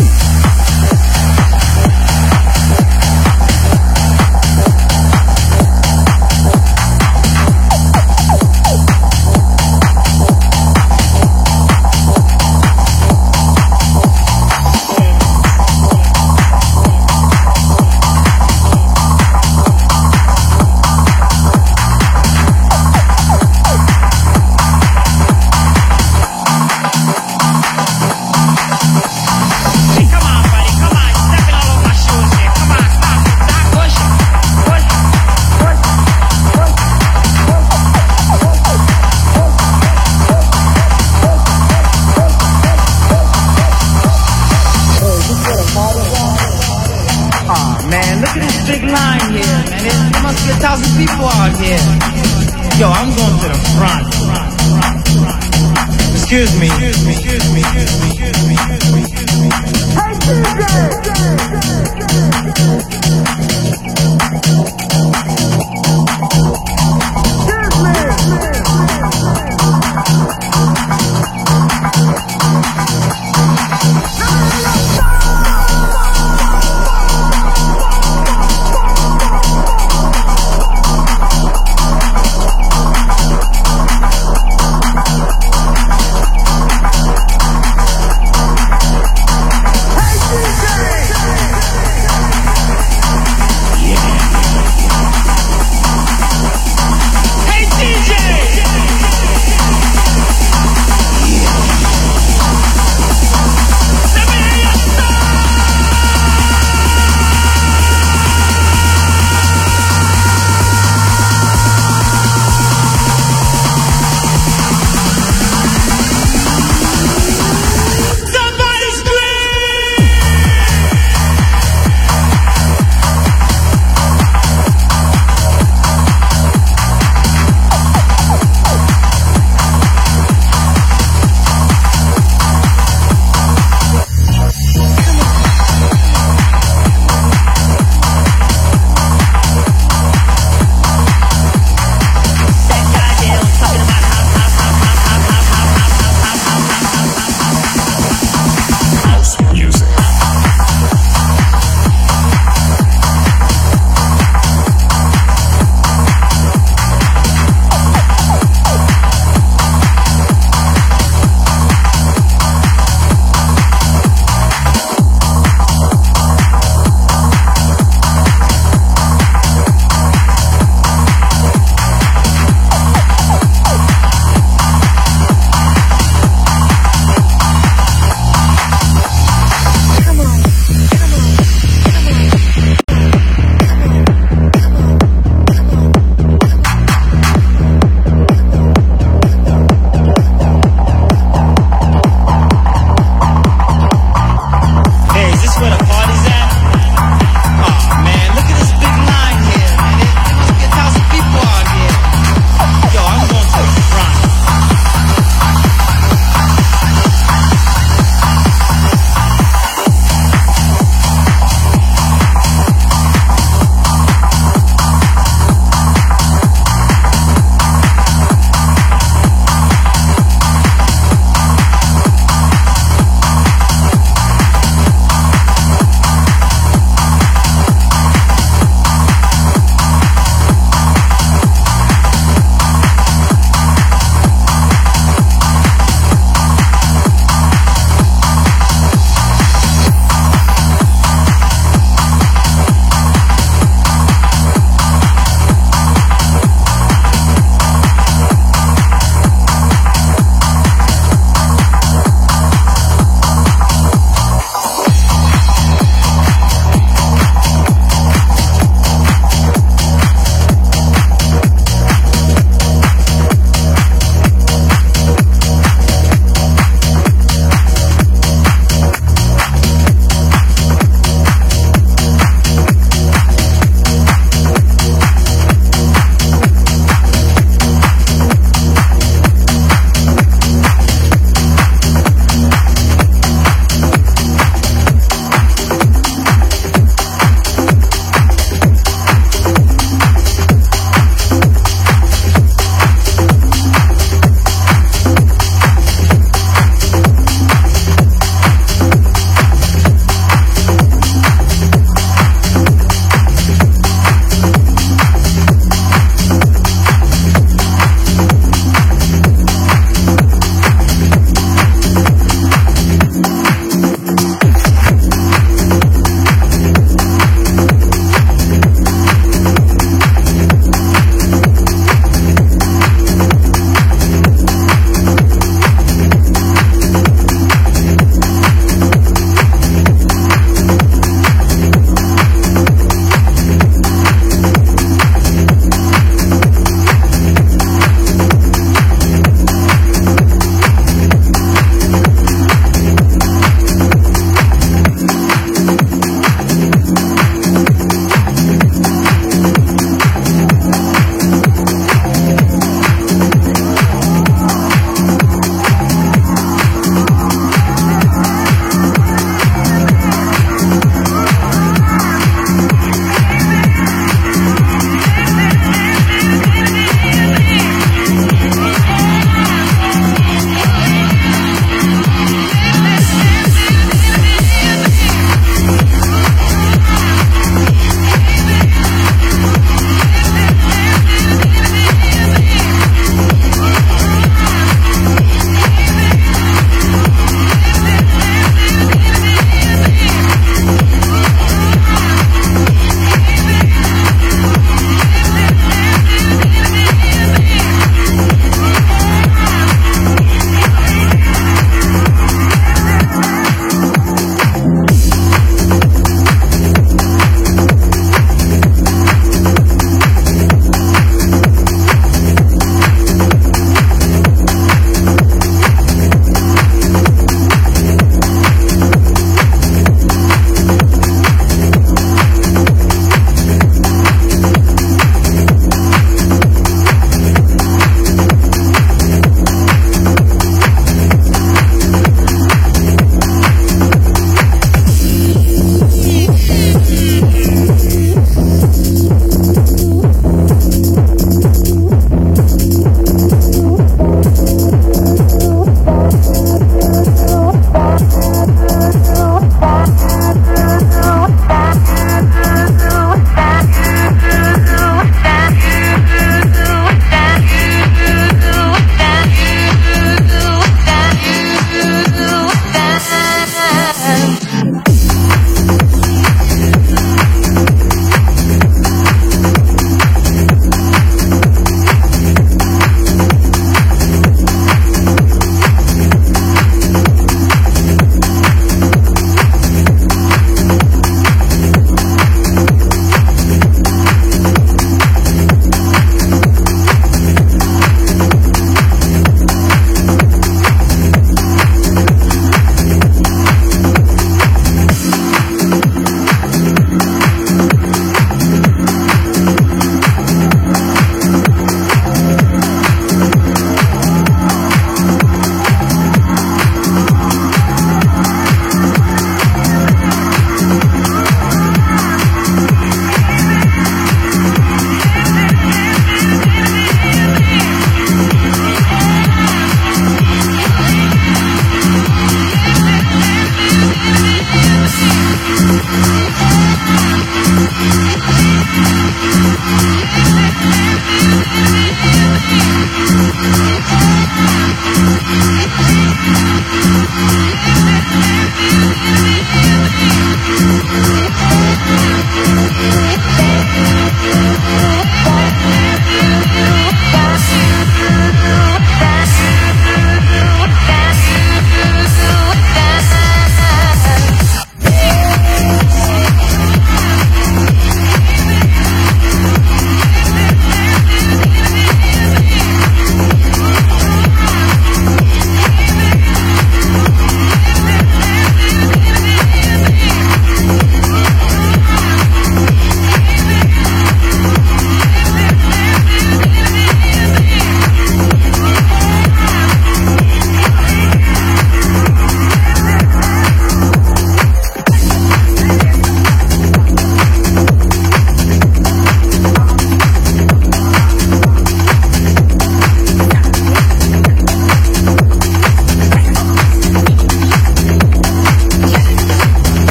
Yo, I'm going to the front. Excuse me. Excuse me. Excuse me. Excuse me. Excuse me. Excuse me. Hey,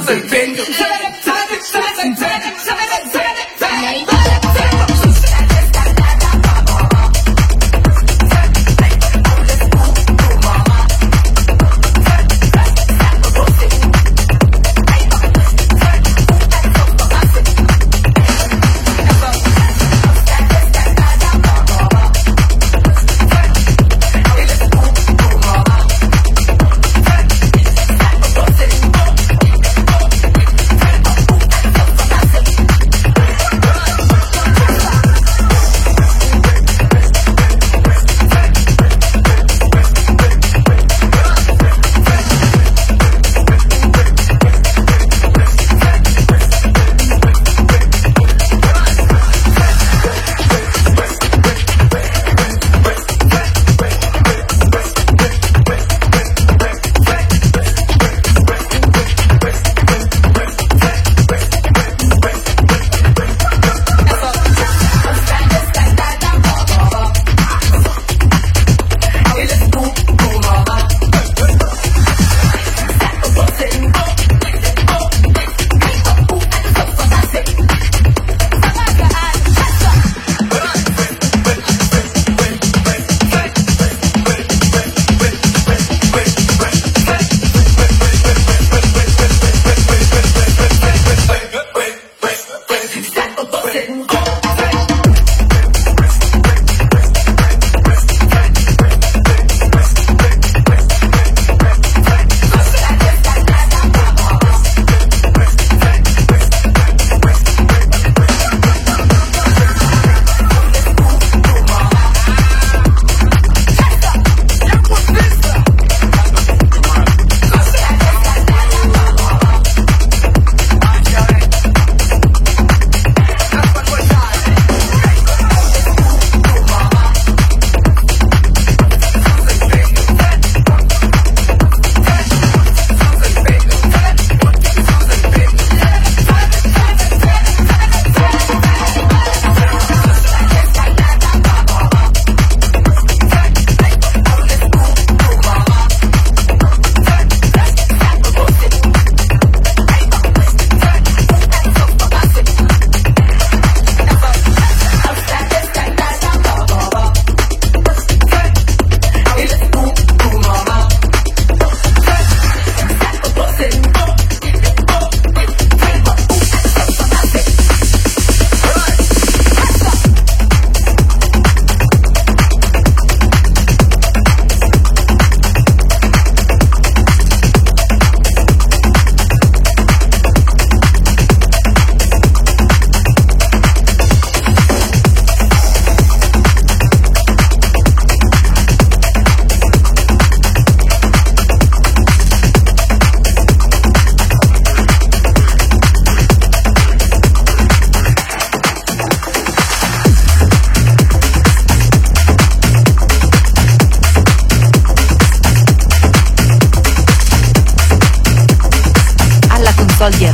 Soldier,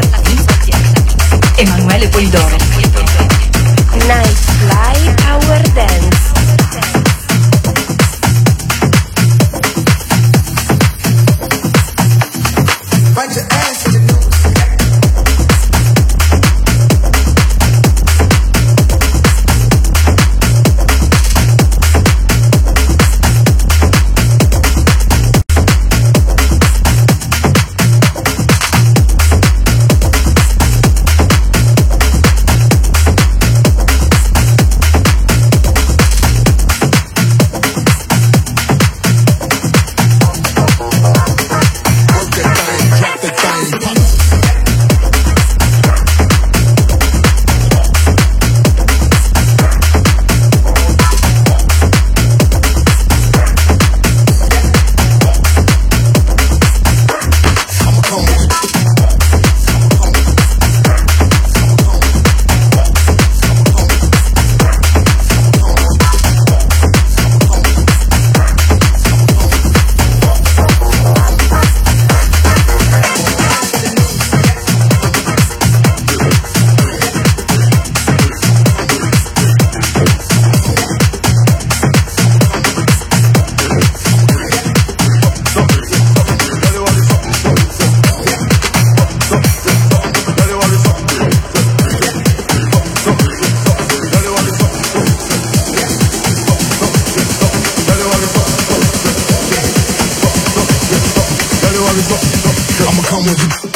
Emanuele Polidoro. Night Fly Power Dance. Find your ass in the news. I'ma come with you.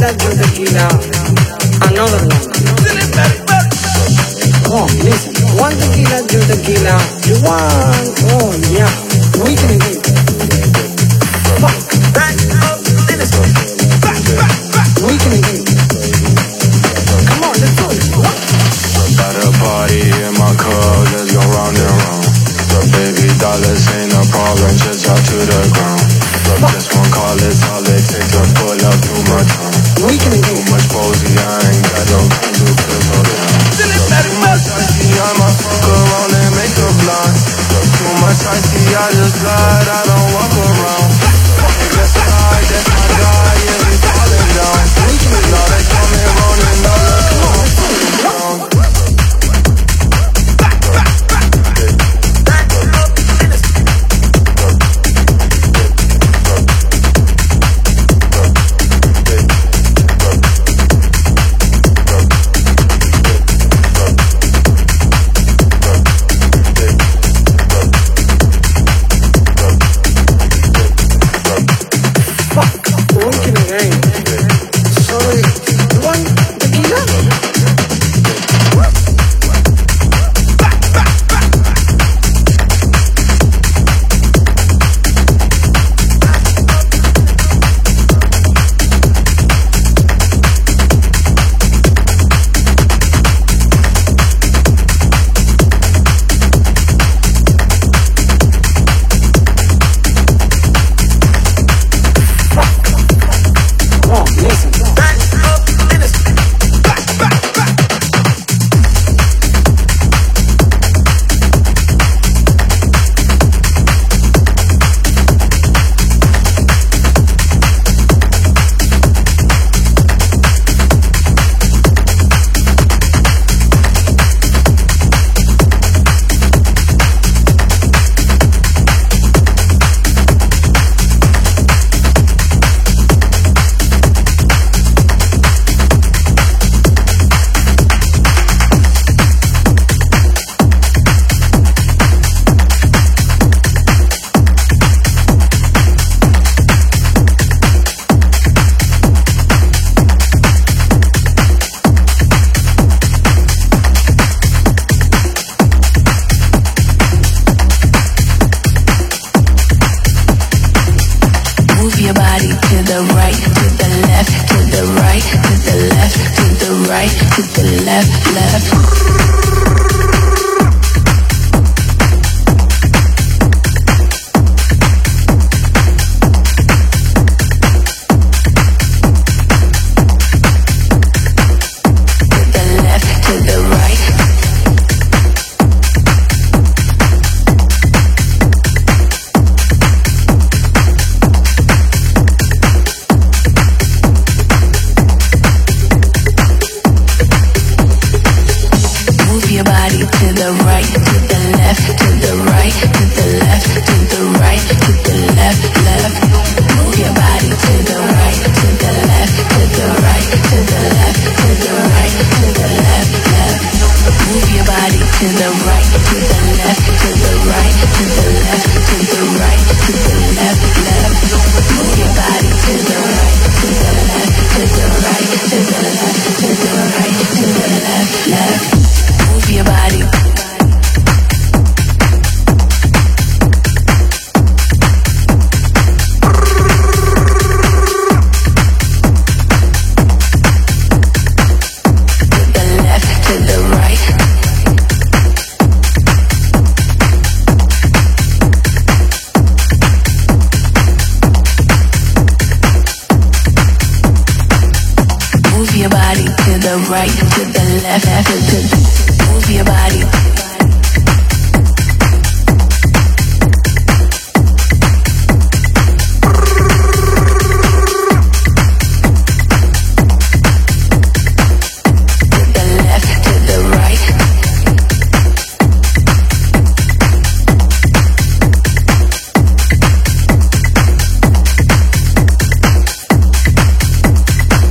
tequila, two tequila, another one. Come on, listen. One tequila, two tequila, you want? Oh yeah, we can agree. Fuck. Back up, listen. Back, back, back. We can agree. Come on, let's do it. At a party in my car, let's go round and round. The baby dollars ain't a problem, just drop to the ground. Just one call is all it takes to pull up to my town. Too much posy, I ain't got no time to fizzle down. Too much icy, I might fuck around and make a blind. Too much icy, I just glide, I don't walk around. That's my guy, that's my guy, yeah, we falling down. Now they coming running, now let's go down.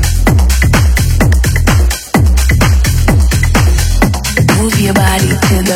Move your body to the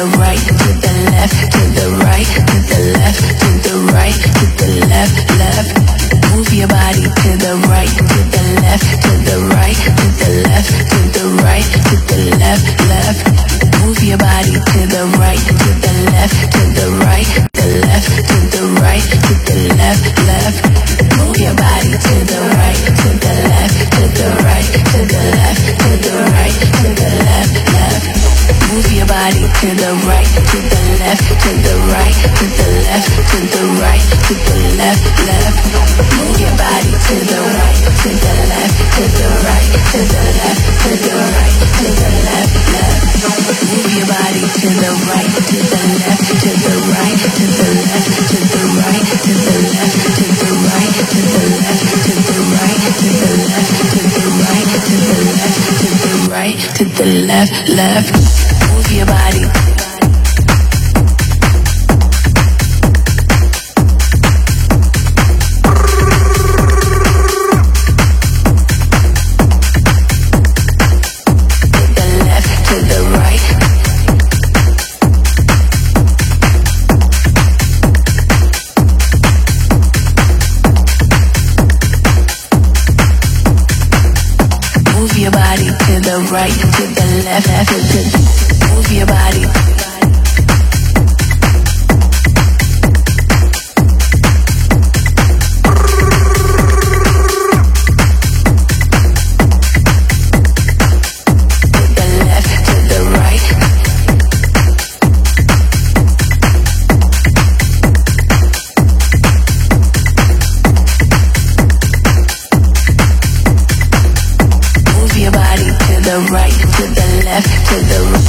to the left, left. Move your body to the right, to the left, to the right, to the left, to the right, to the left, left. Move your body to the right, to the left, to the right, to the left, to the right, to the left, to the right, to the left, to the right, to the left, to the right, to the left, to the right, to the left, left. Move your body. Right to the left, left to the move your body. Right to the left, to the right.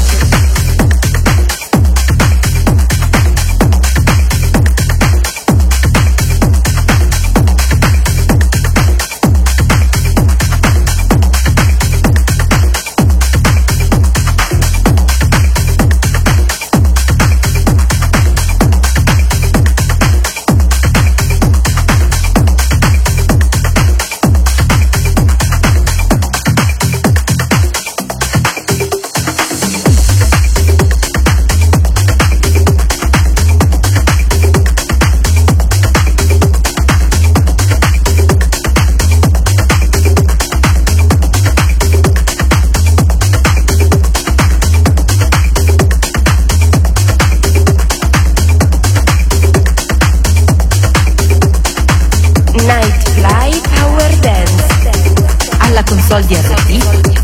Console di R T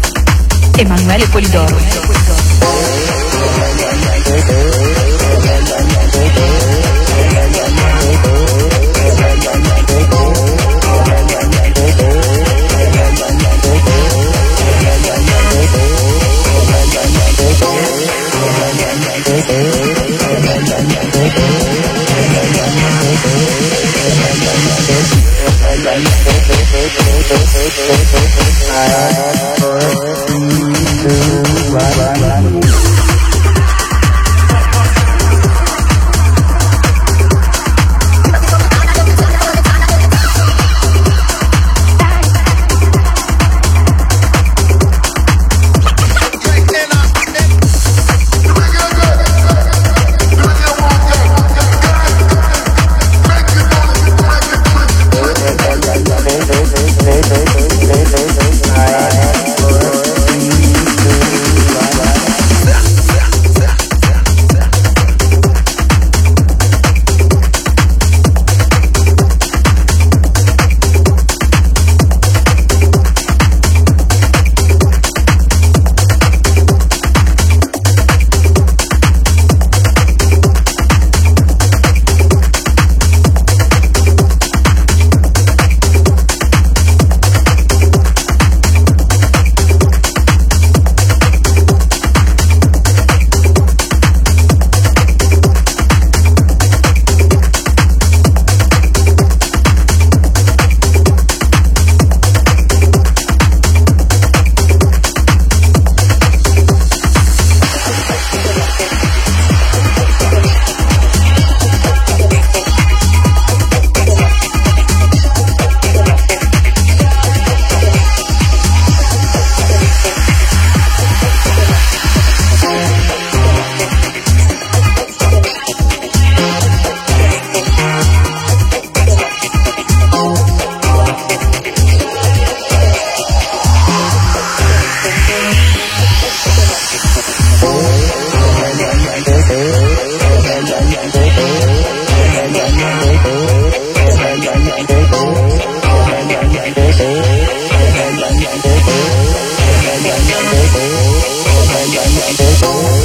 Emanuele Polidoro.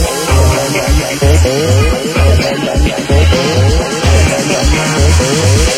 We'll be right back.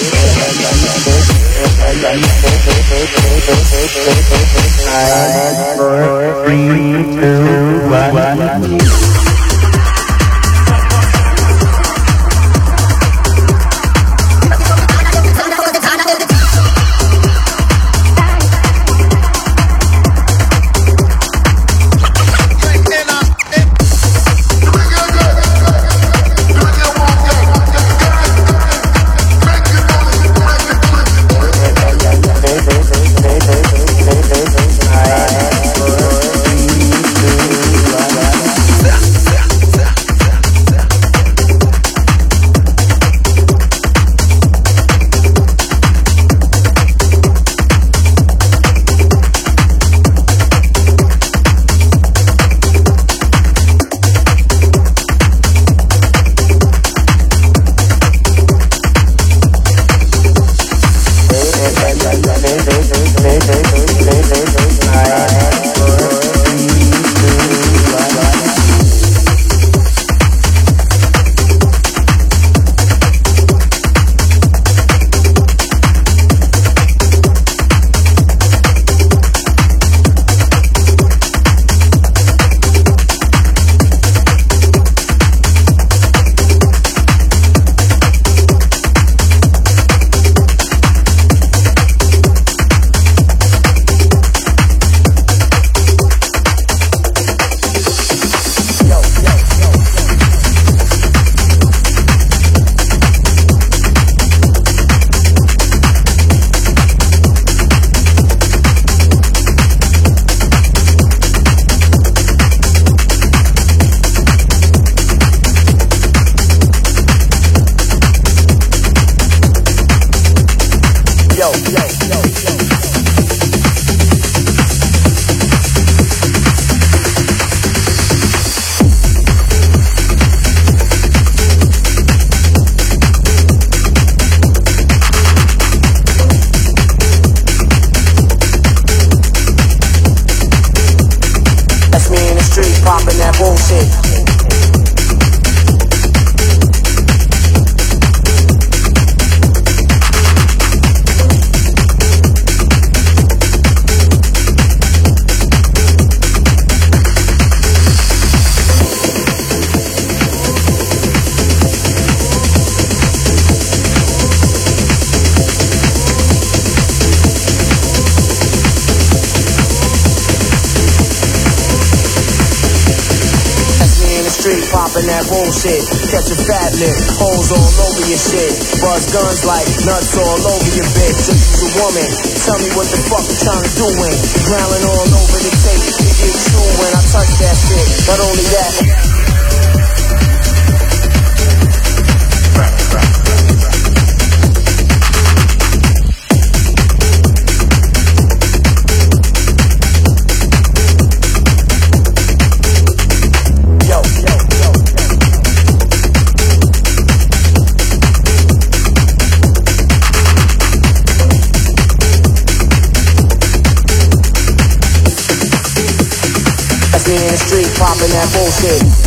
Popping that bullshit, catch a fat lip, holes all over your shit, buzz guns like nuts all over your bitch. Just use a woman, tell me what the fuck you tryna do when growling all over the tape. You get true when I touch that shit. Not only that. In the street, popping that bullshit.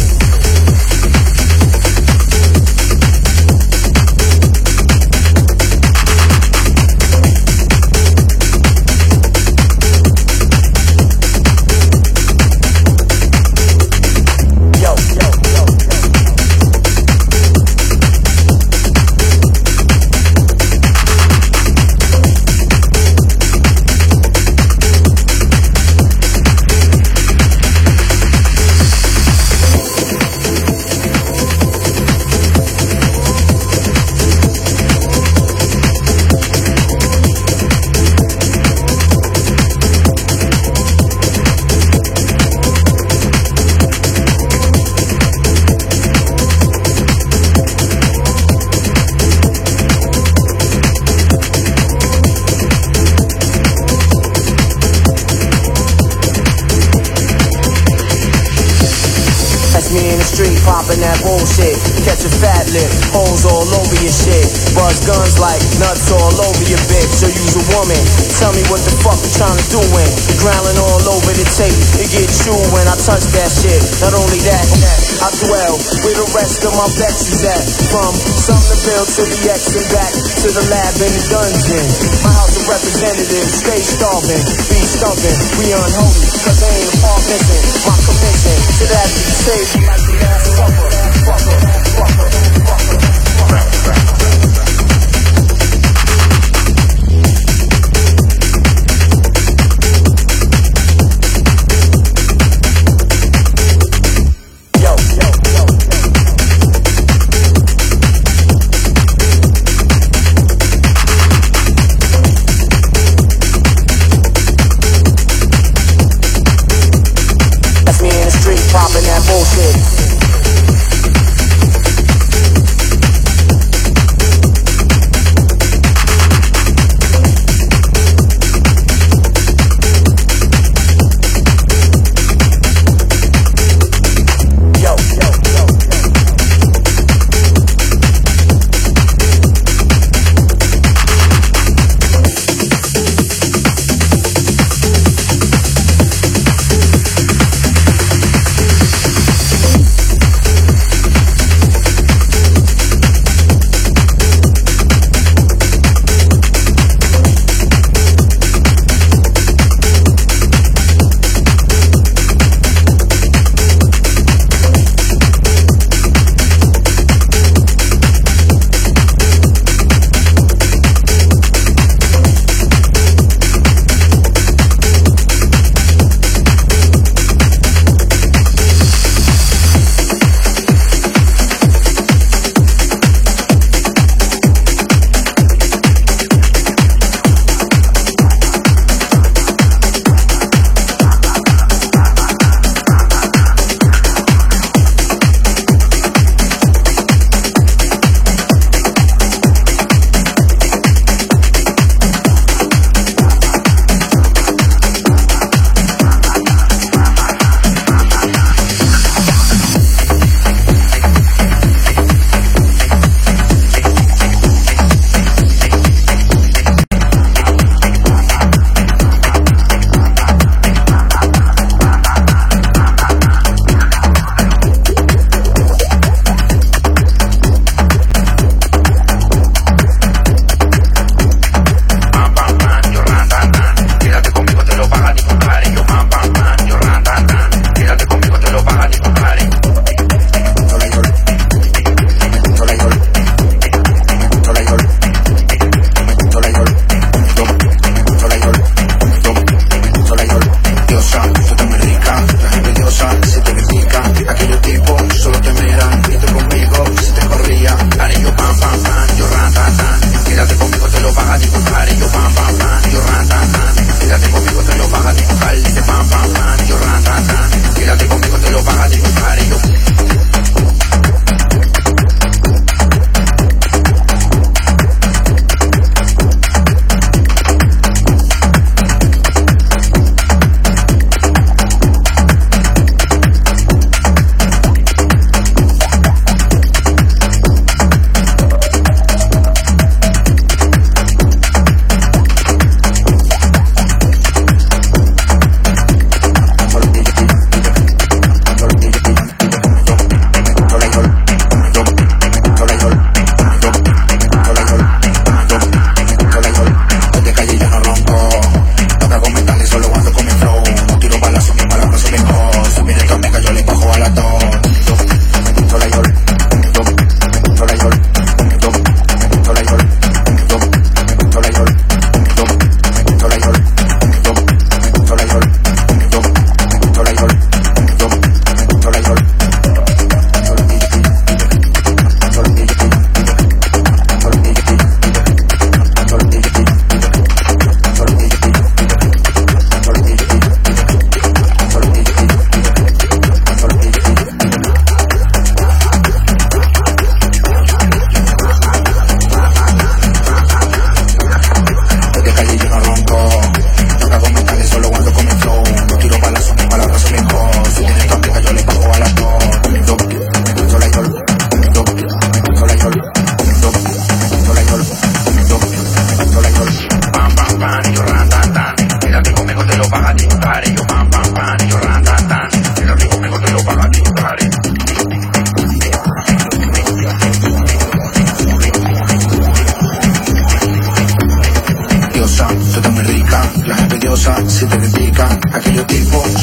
street, popping that bullshit. Catch a fat lip, holes all over your shit. Buzz guns like nuts all over your bitch. So use a woman, tell me what the fuck you trying to do when growling all over the tape. It get you when I touch that shit. Not only that, I dwell where the rest of my bets is at. From Somerville to the X and back to the lab in the dungeon. My house of representatives stay starving, be stumping. We unholy, cause they ain't a part missing. My commission to that be saved like the last supper. Fucker, fucker, fucker, fucker. Popping that bullshit.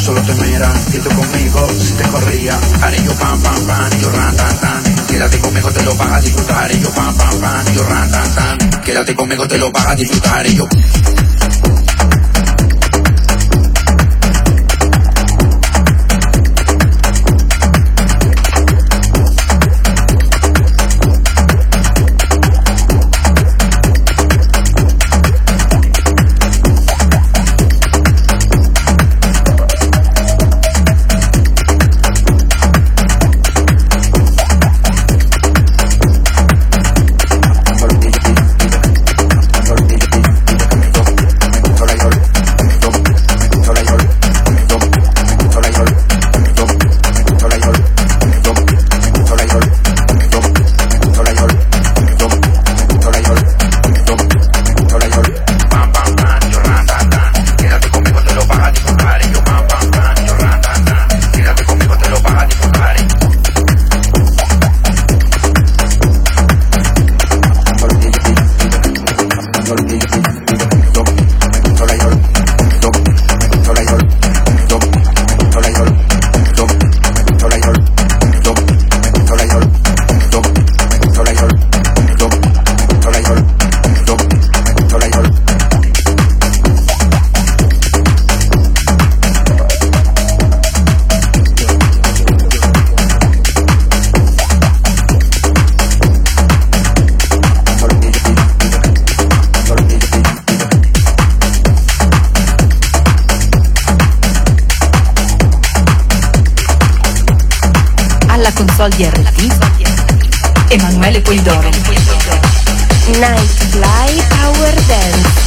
solo te mira, que tú conmigo si te corría. Haré yo pam pam pam y yo ran tan tan. Quédate conmigo, te lo vas a disfrutar. Y yo pam pam pam y yo ran tan tan. Quédate conmigo, te lo vas a disfrutar. Y yo Di R T, Emanuele Polidoro. Nightfly Power Dance.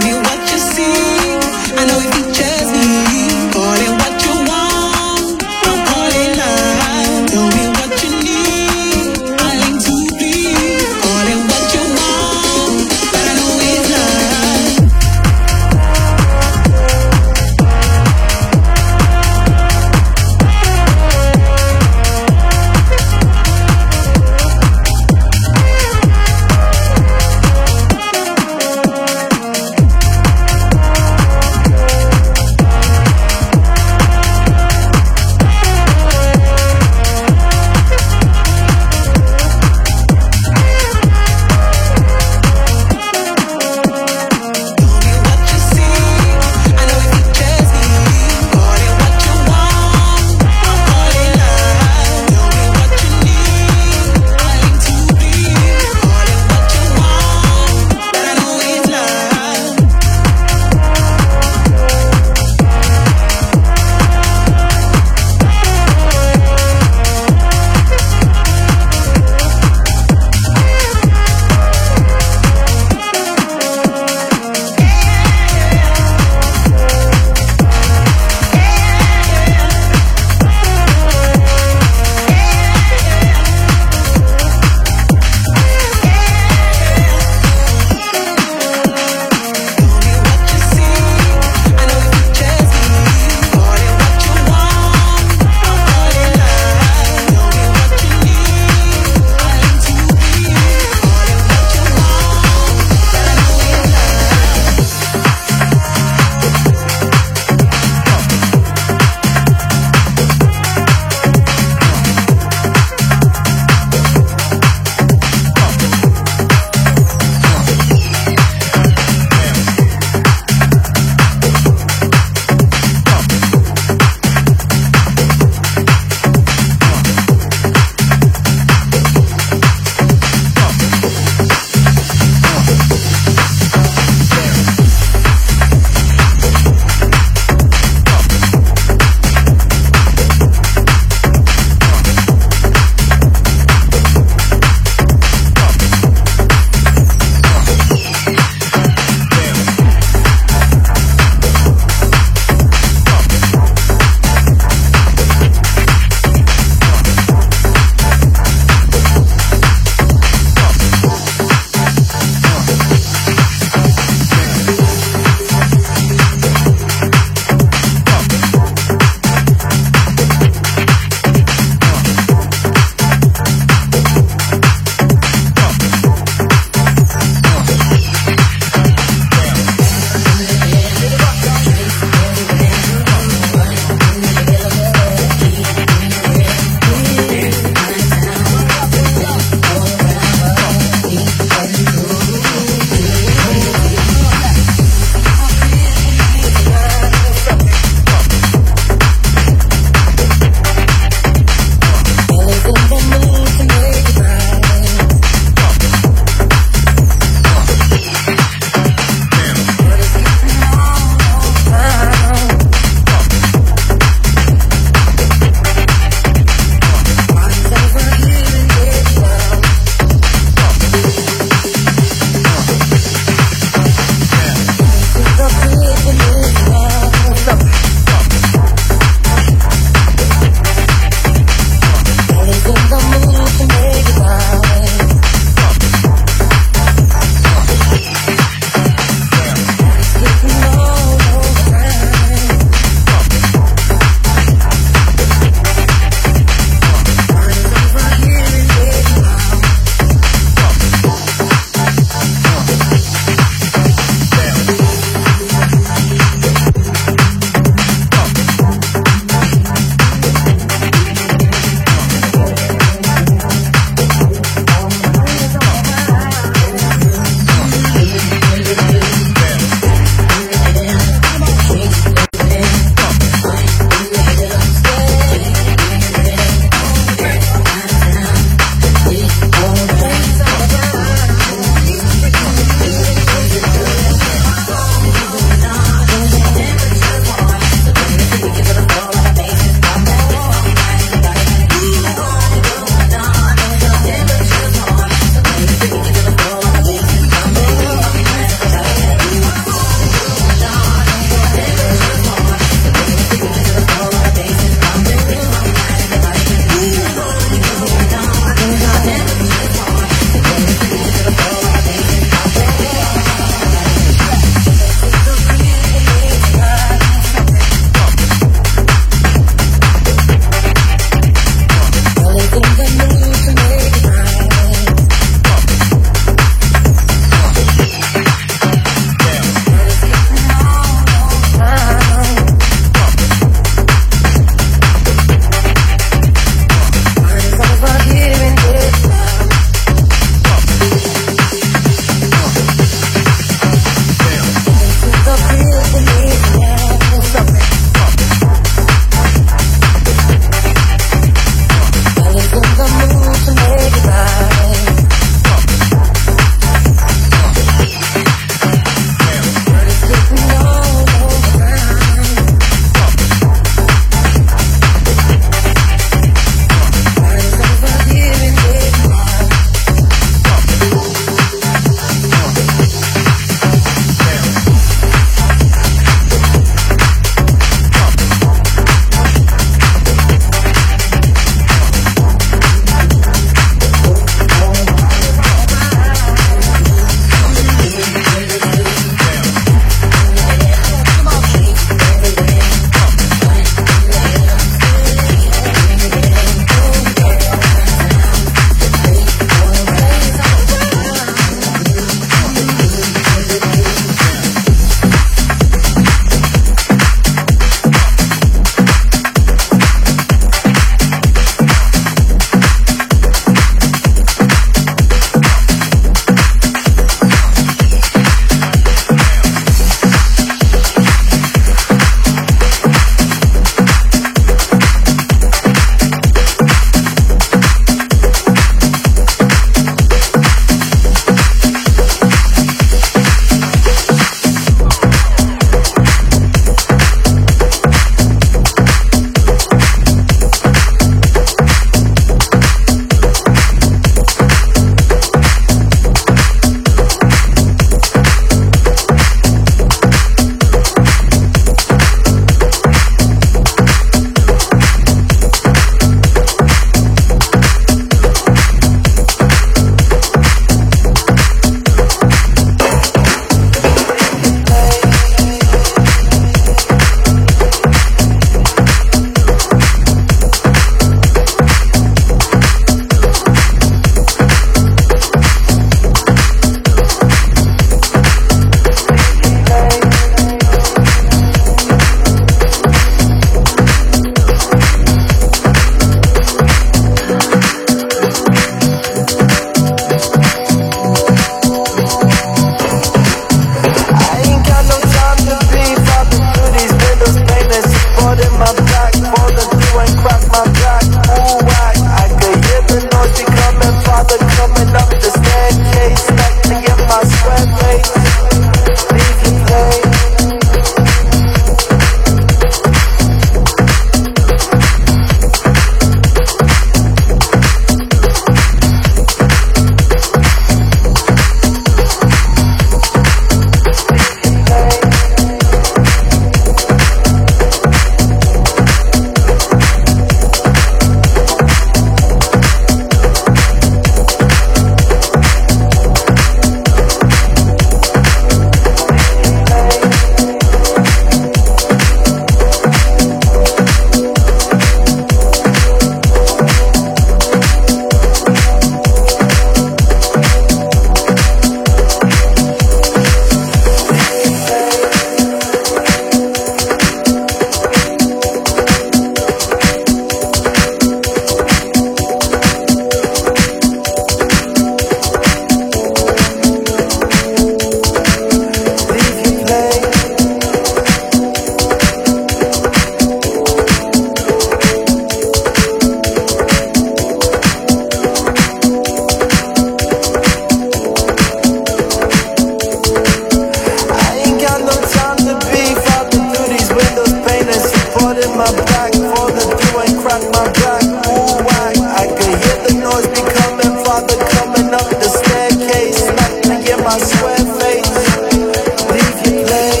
back for the dew and crack my back. Ooh, whack. I can hear the noise becoming, father coming up the staircase, smack me in my square face. Leave you play.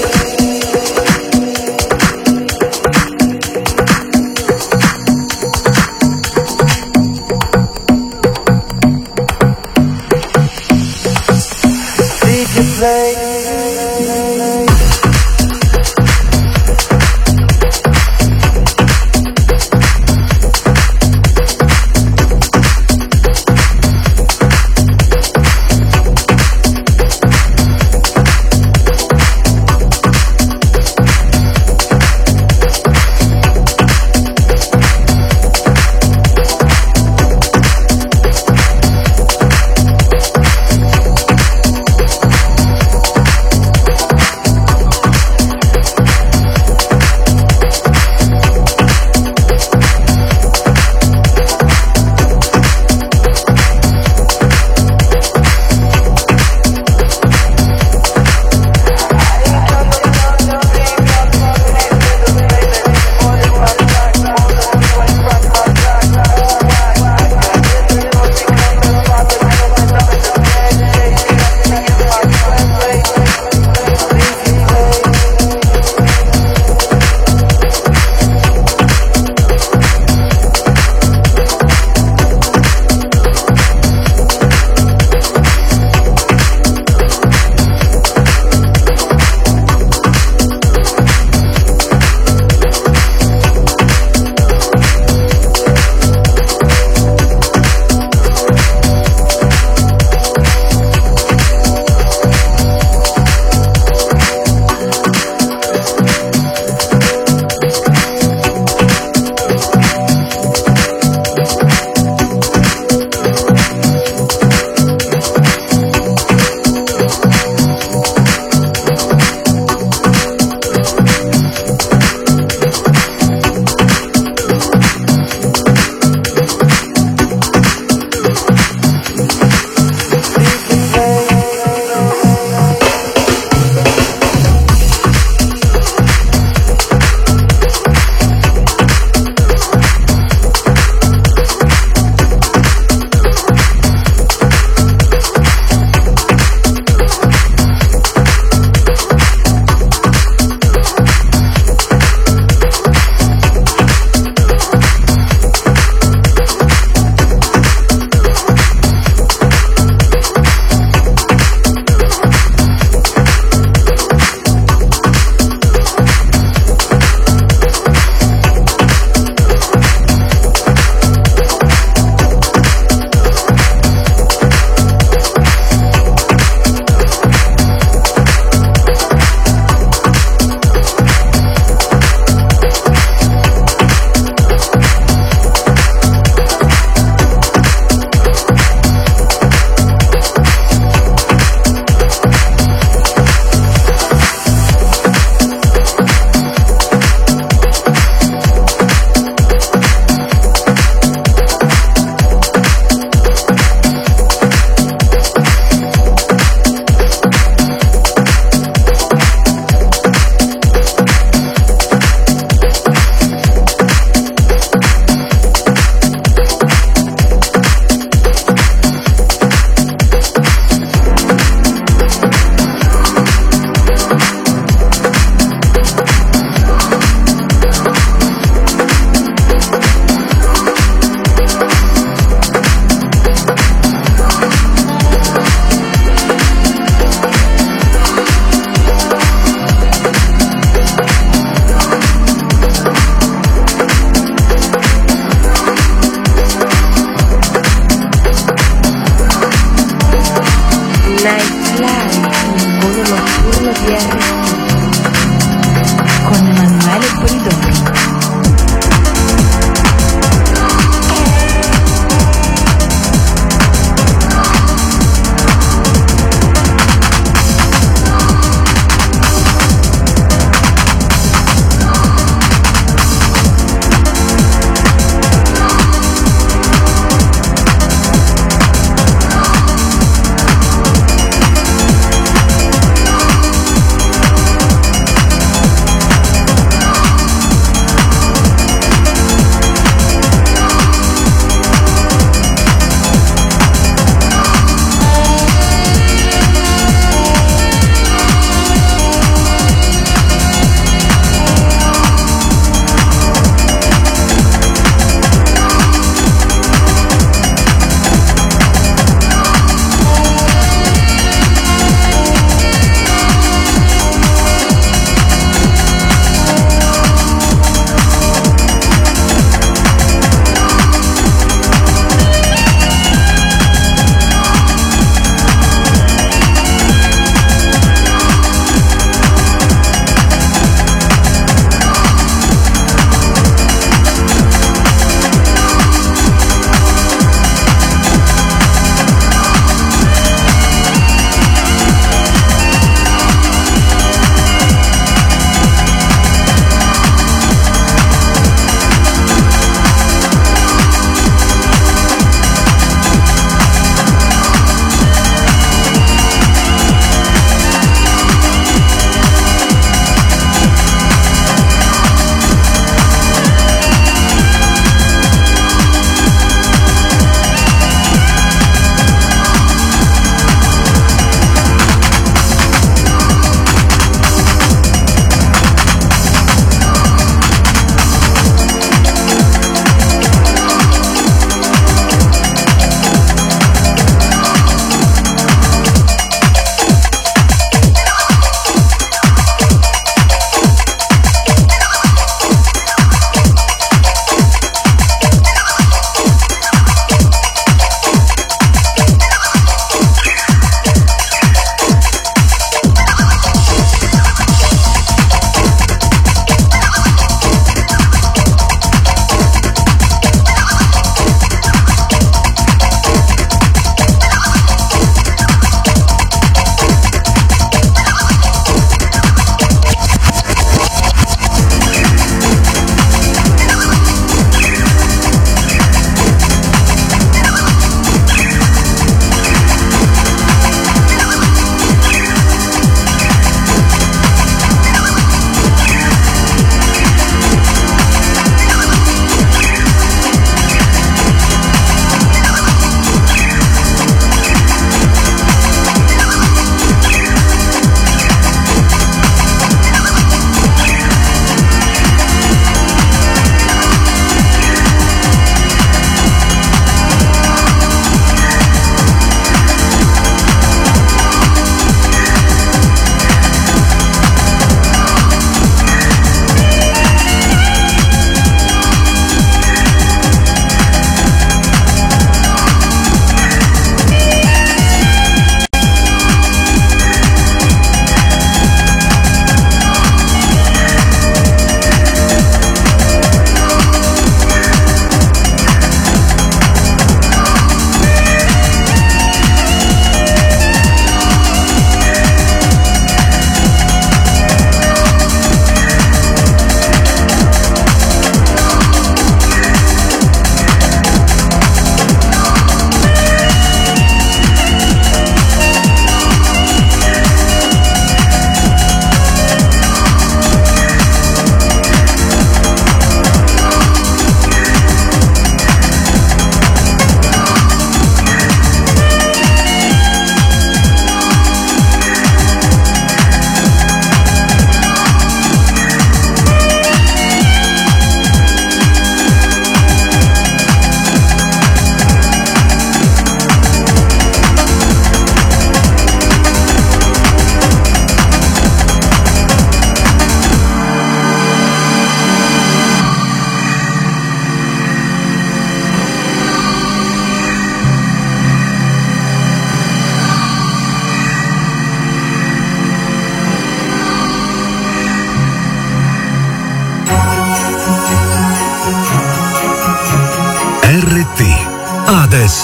Leave you play.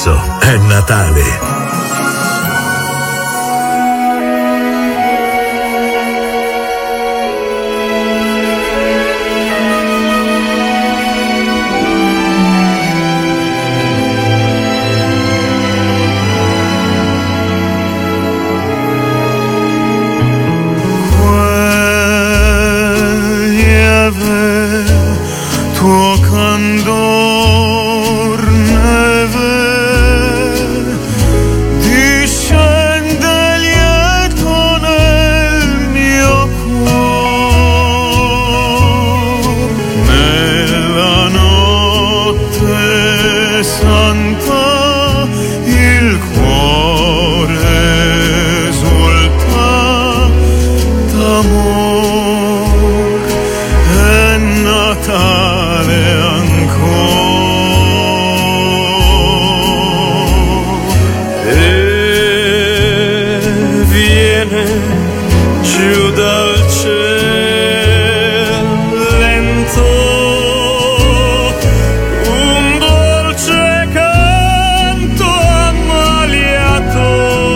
Adesso è Natale. Tuo candor neve discende lieto nel mio cuore, nella notte santa il cuore esulta d'amor, è Natale ancora, e viene giù dal cielo lento un dolce canto ammaliato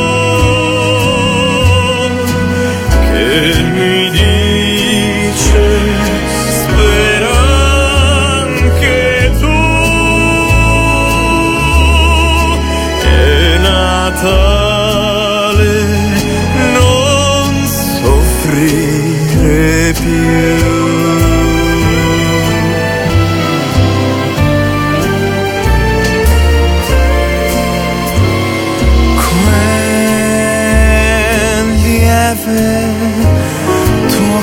che mi dice: spera anche tu, è Natale, non soffrire più. Quel lieve tuo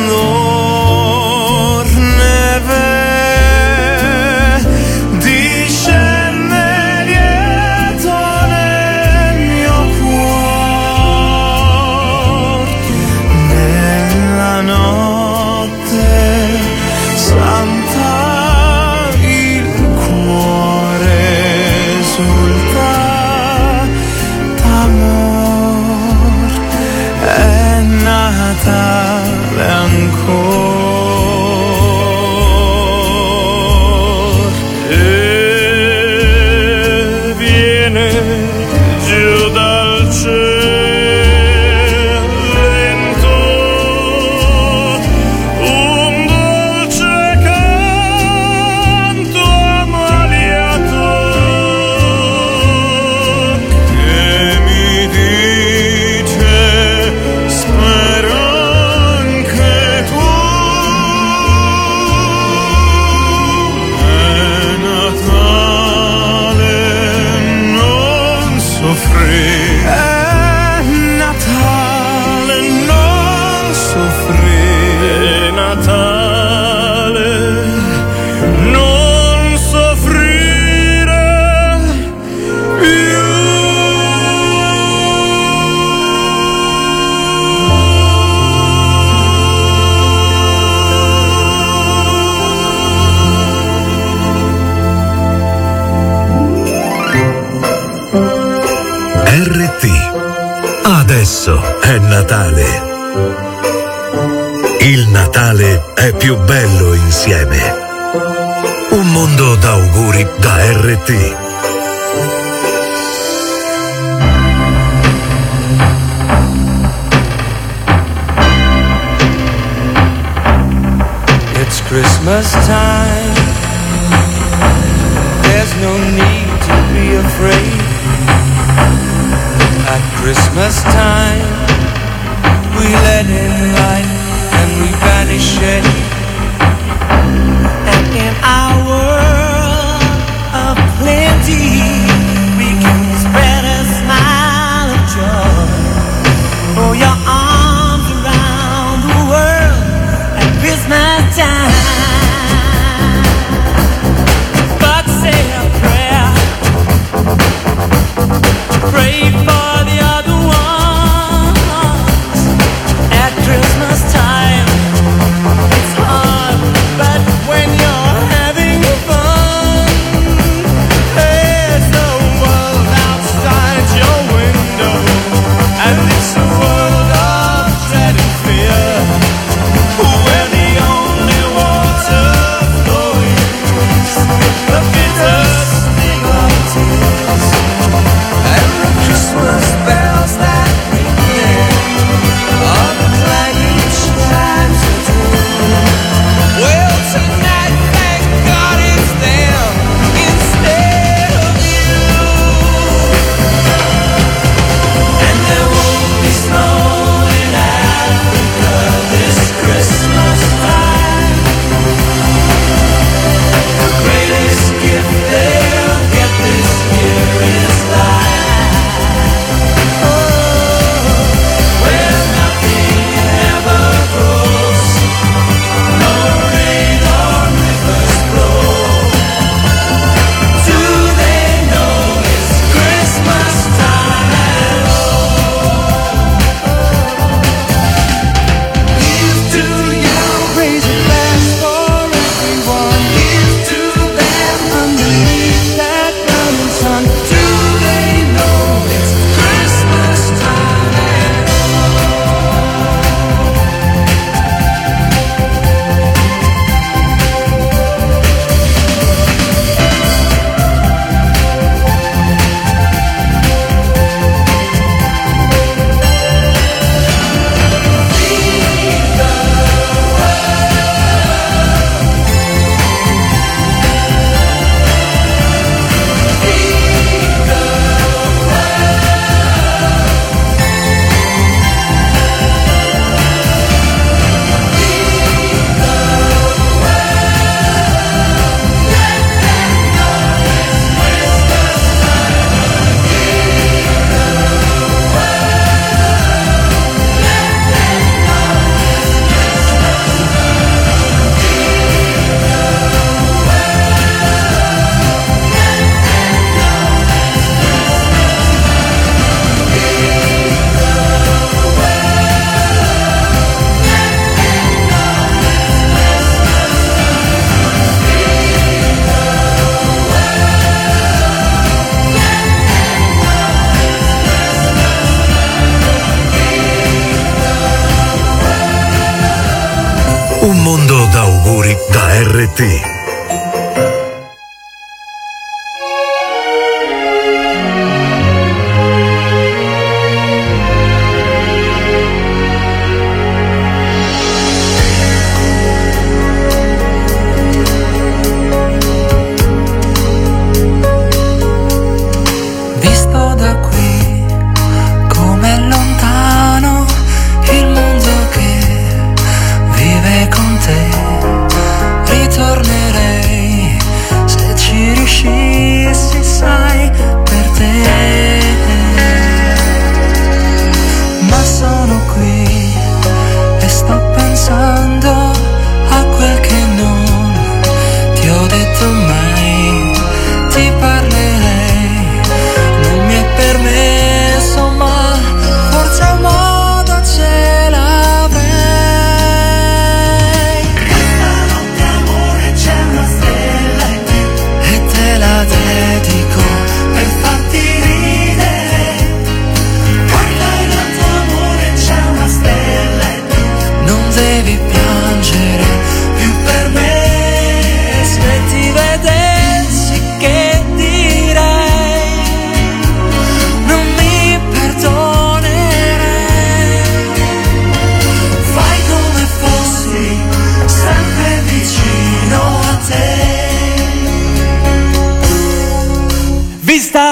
candor neve discende lieto nel mio cuore, nella notte santa il cuore esulta d'amor, è Natale ancora, e viene giù dal cielo lento un dolce canto ammaliato che mi dice: spera anche tu, è Natale, non soffrire, è Natale, non soffrire, è Natale, non soffrire più. R T. Adesso è Natale. Il Natale è più bello insieme. Un mondo d'auguri da R T. It's Christmas time. There's no need to be afraid. At Christmas time, we let in light and we banish shade. And in our world of plenty, we can spread a smile of joy. Throw your arms around the world at Christmas time. But say a prayer, pray for the other ones. At Christmas time, it's hard, but when you're having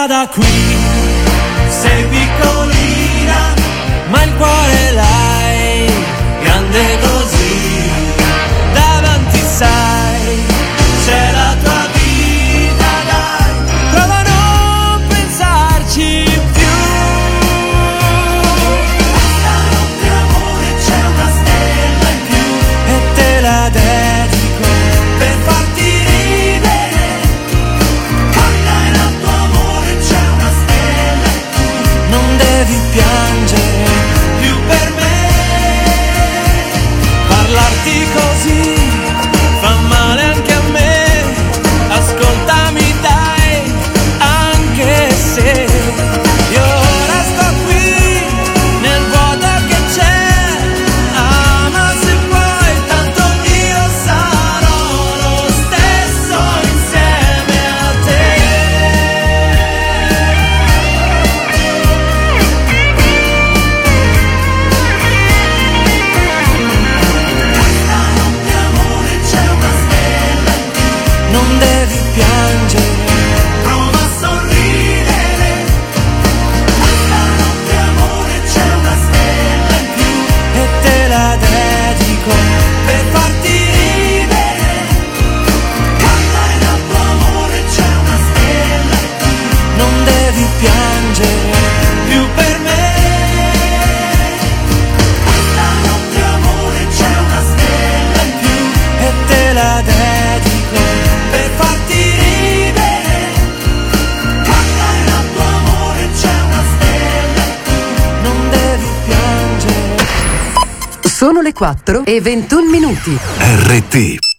via da qui. Sei piccolina, ma il cuore l'hai grande così. Davanti sai, c'è la tua vita, dai, prova a non pensarci più. Stanotte amore c'è una stella in più e te la dedico per farti ridere. Guarda il tuo amore c'è una stella in più, non devi piangere più per me. Parlarti così fa male anche a me, ascoltami dai, anche se io ora sto qui nel vuoto che c'è. Ah, ma se vuoi tanto io sarò lo stesso insieme a te. Stanotte amore c'è una stella in più, non devi piangere, prova a sorridere. Stanotte amore c'è una stella in più e te la dedico per farti ridere. Guarda il tuo amore c'è una stella in più, non devi piangere più per me. Stanotte amore c'è una stella in più e te la dedico per farti ridere. Guarda il tuo amore c'è una stella in più, non devi piangere. Sono le quattro e ventuno minuti. R T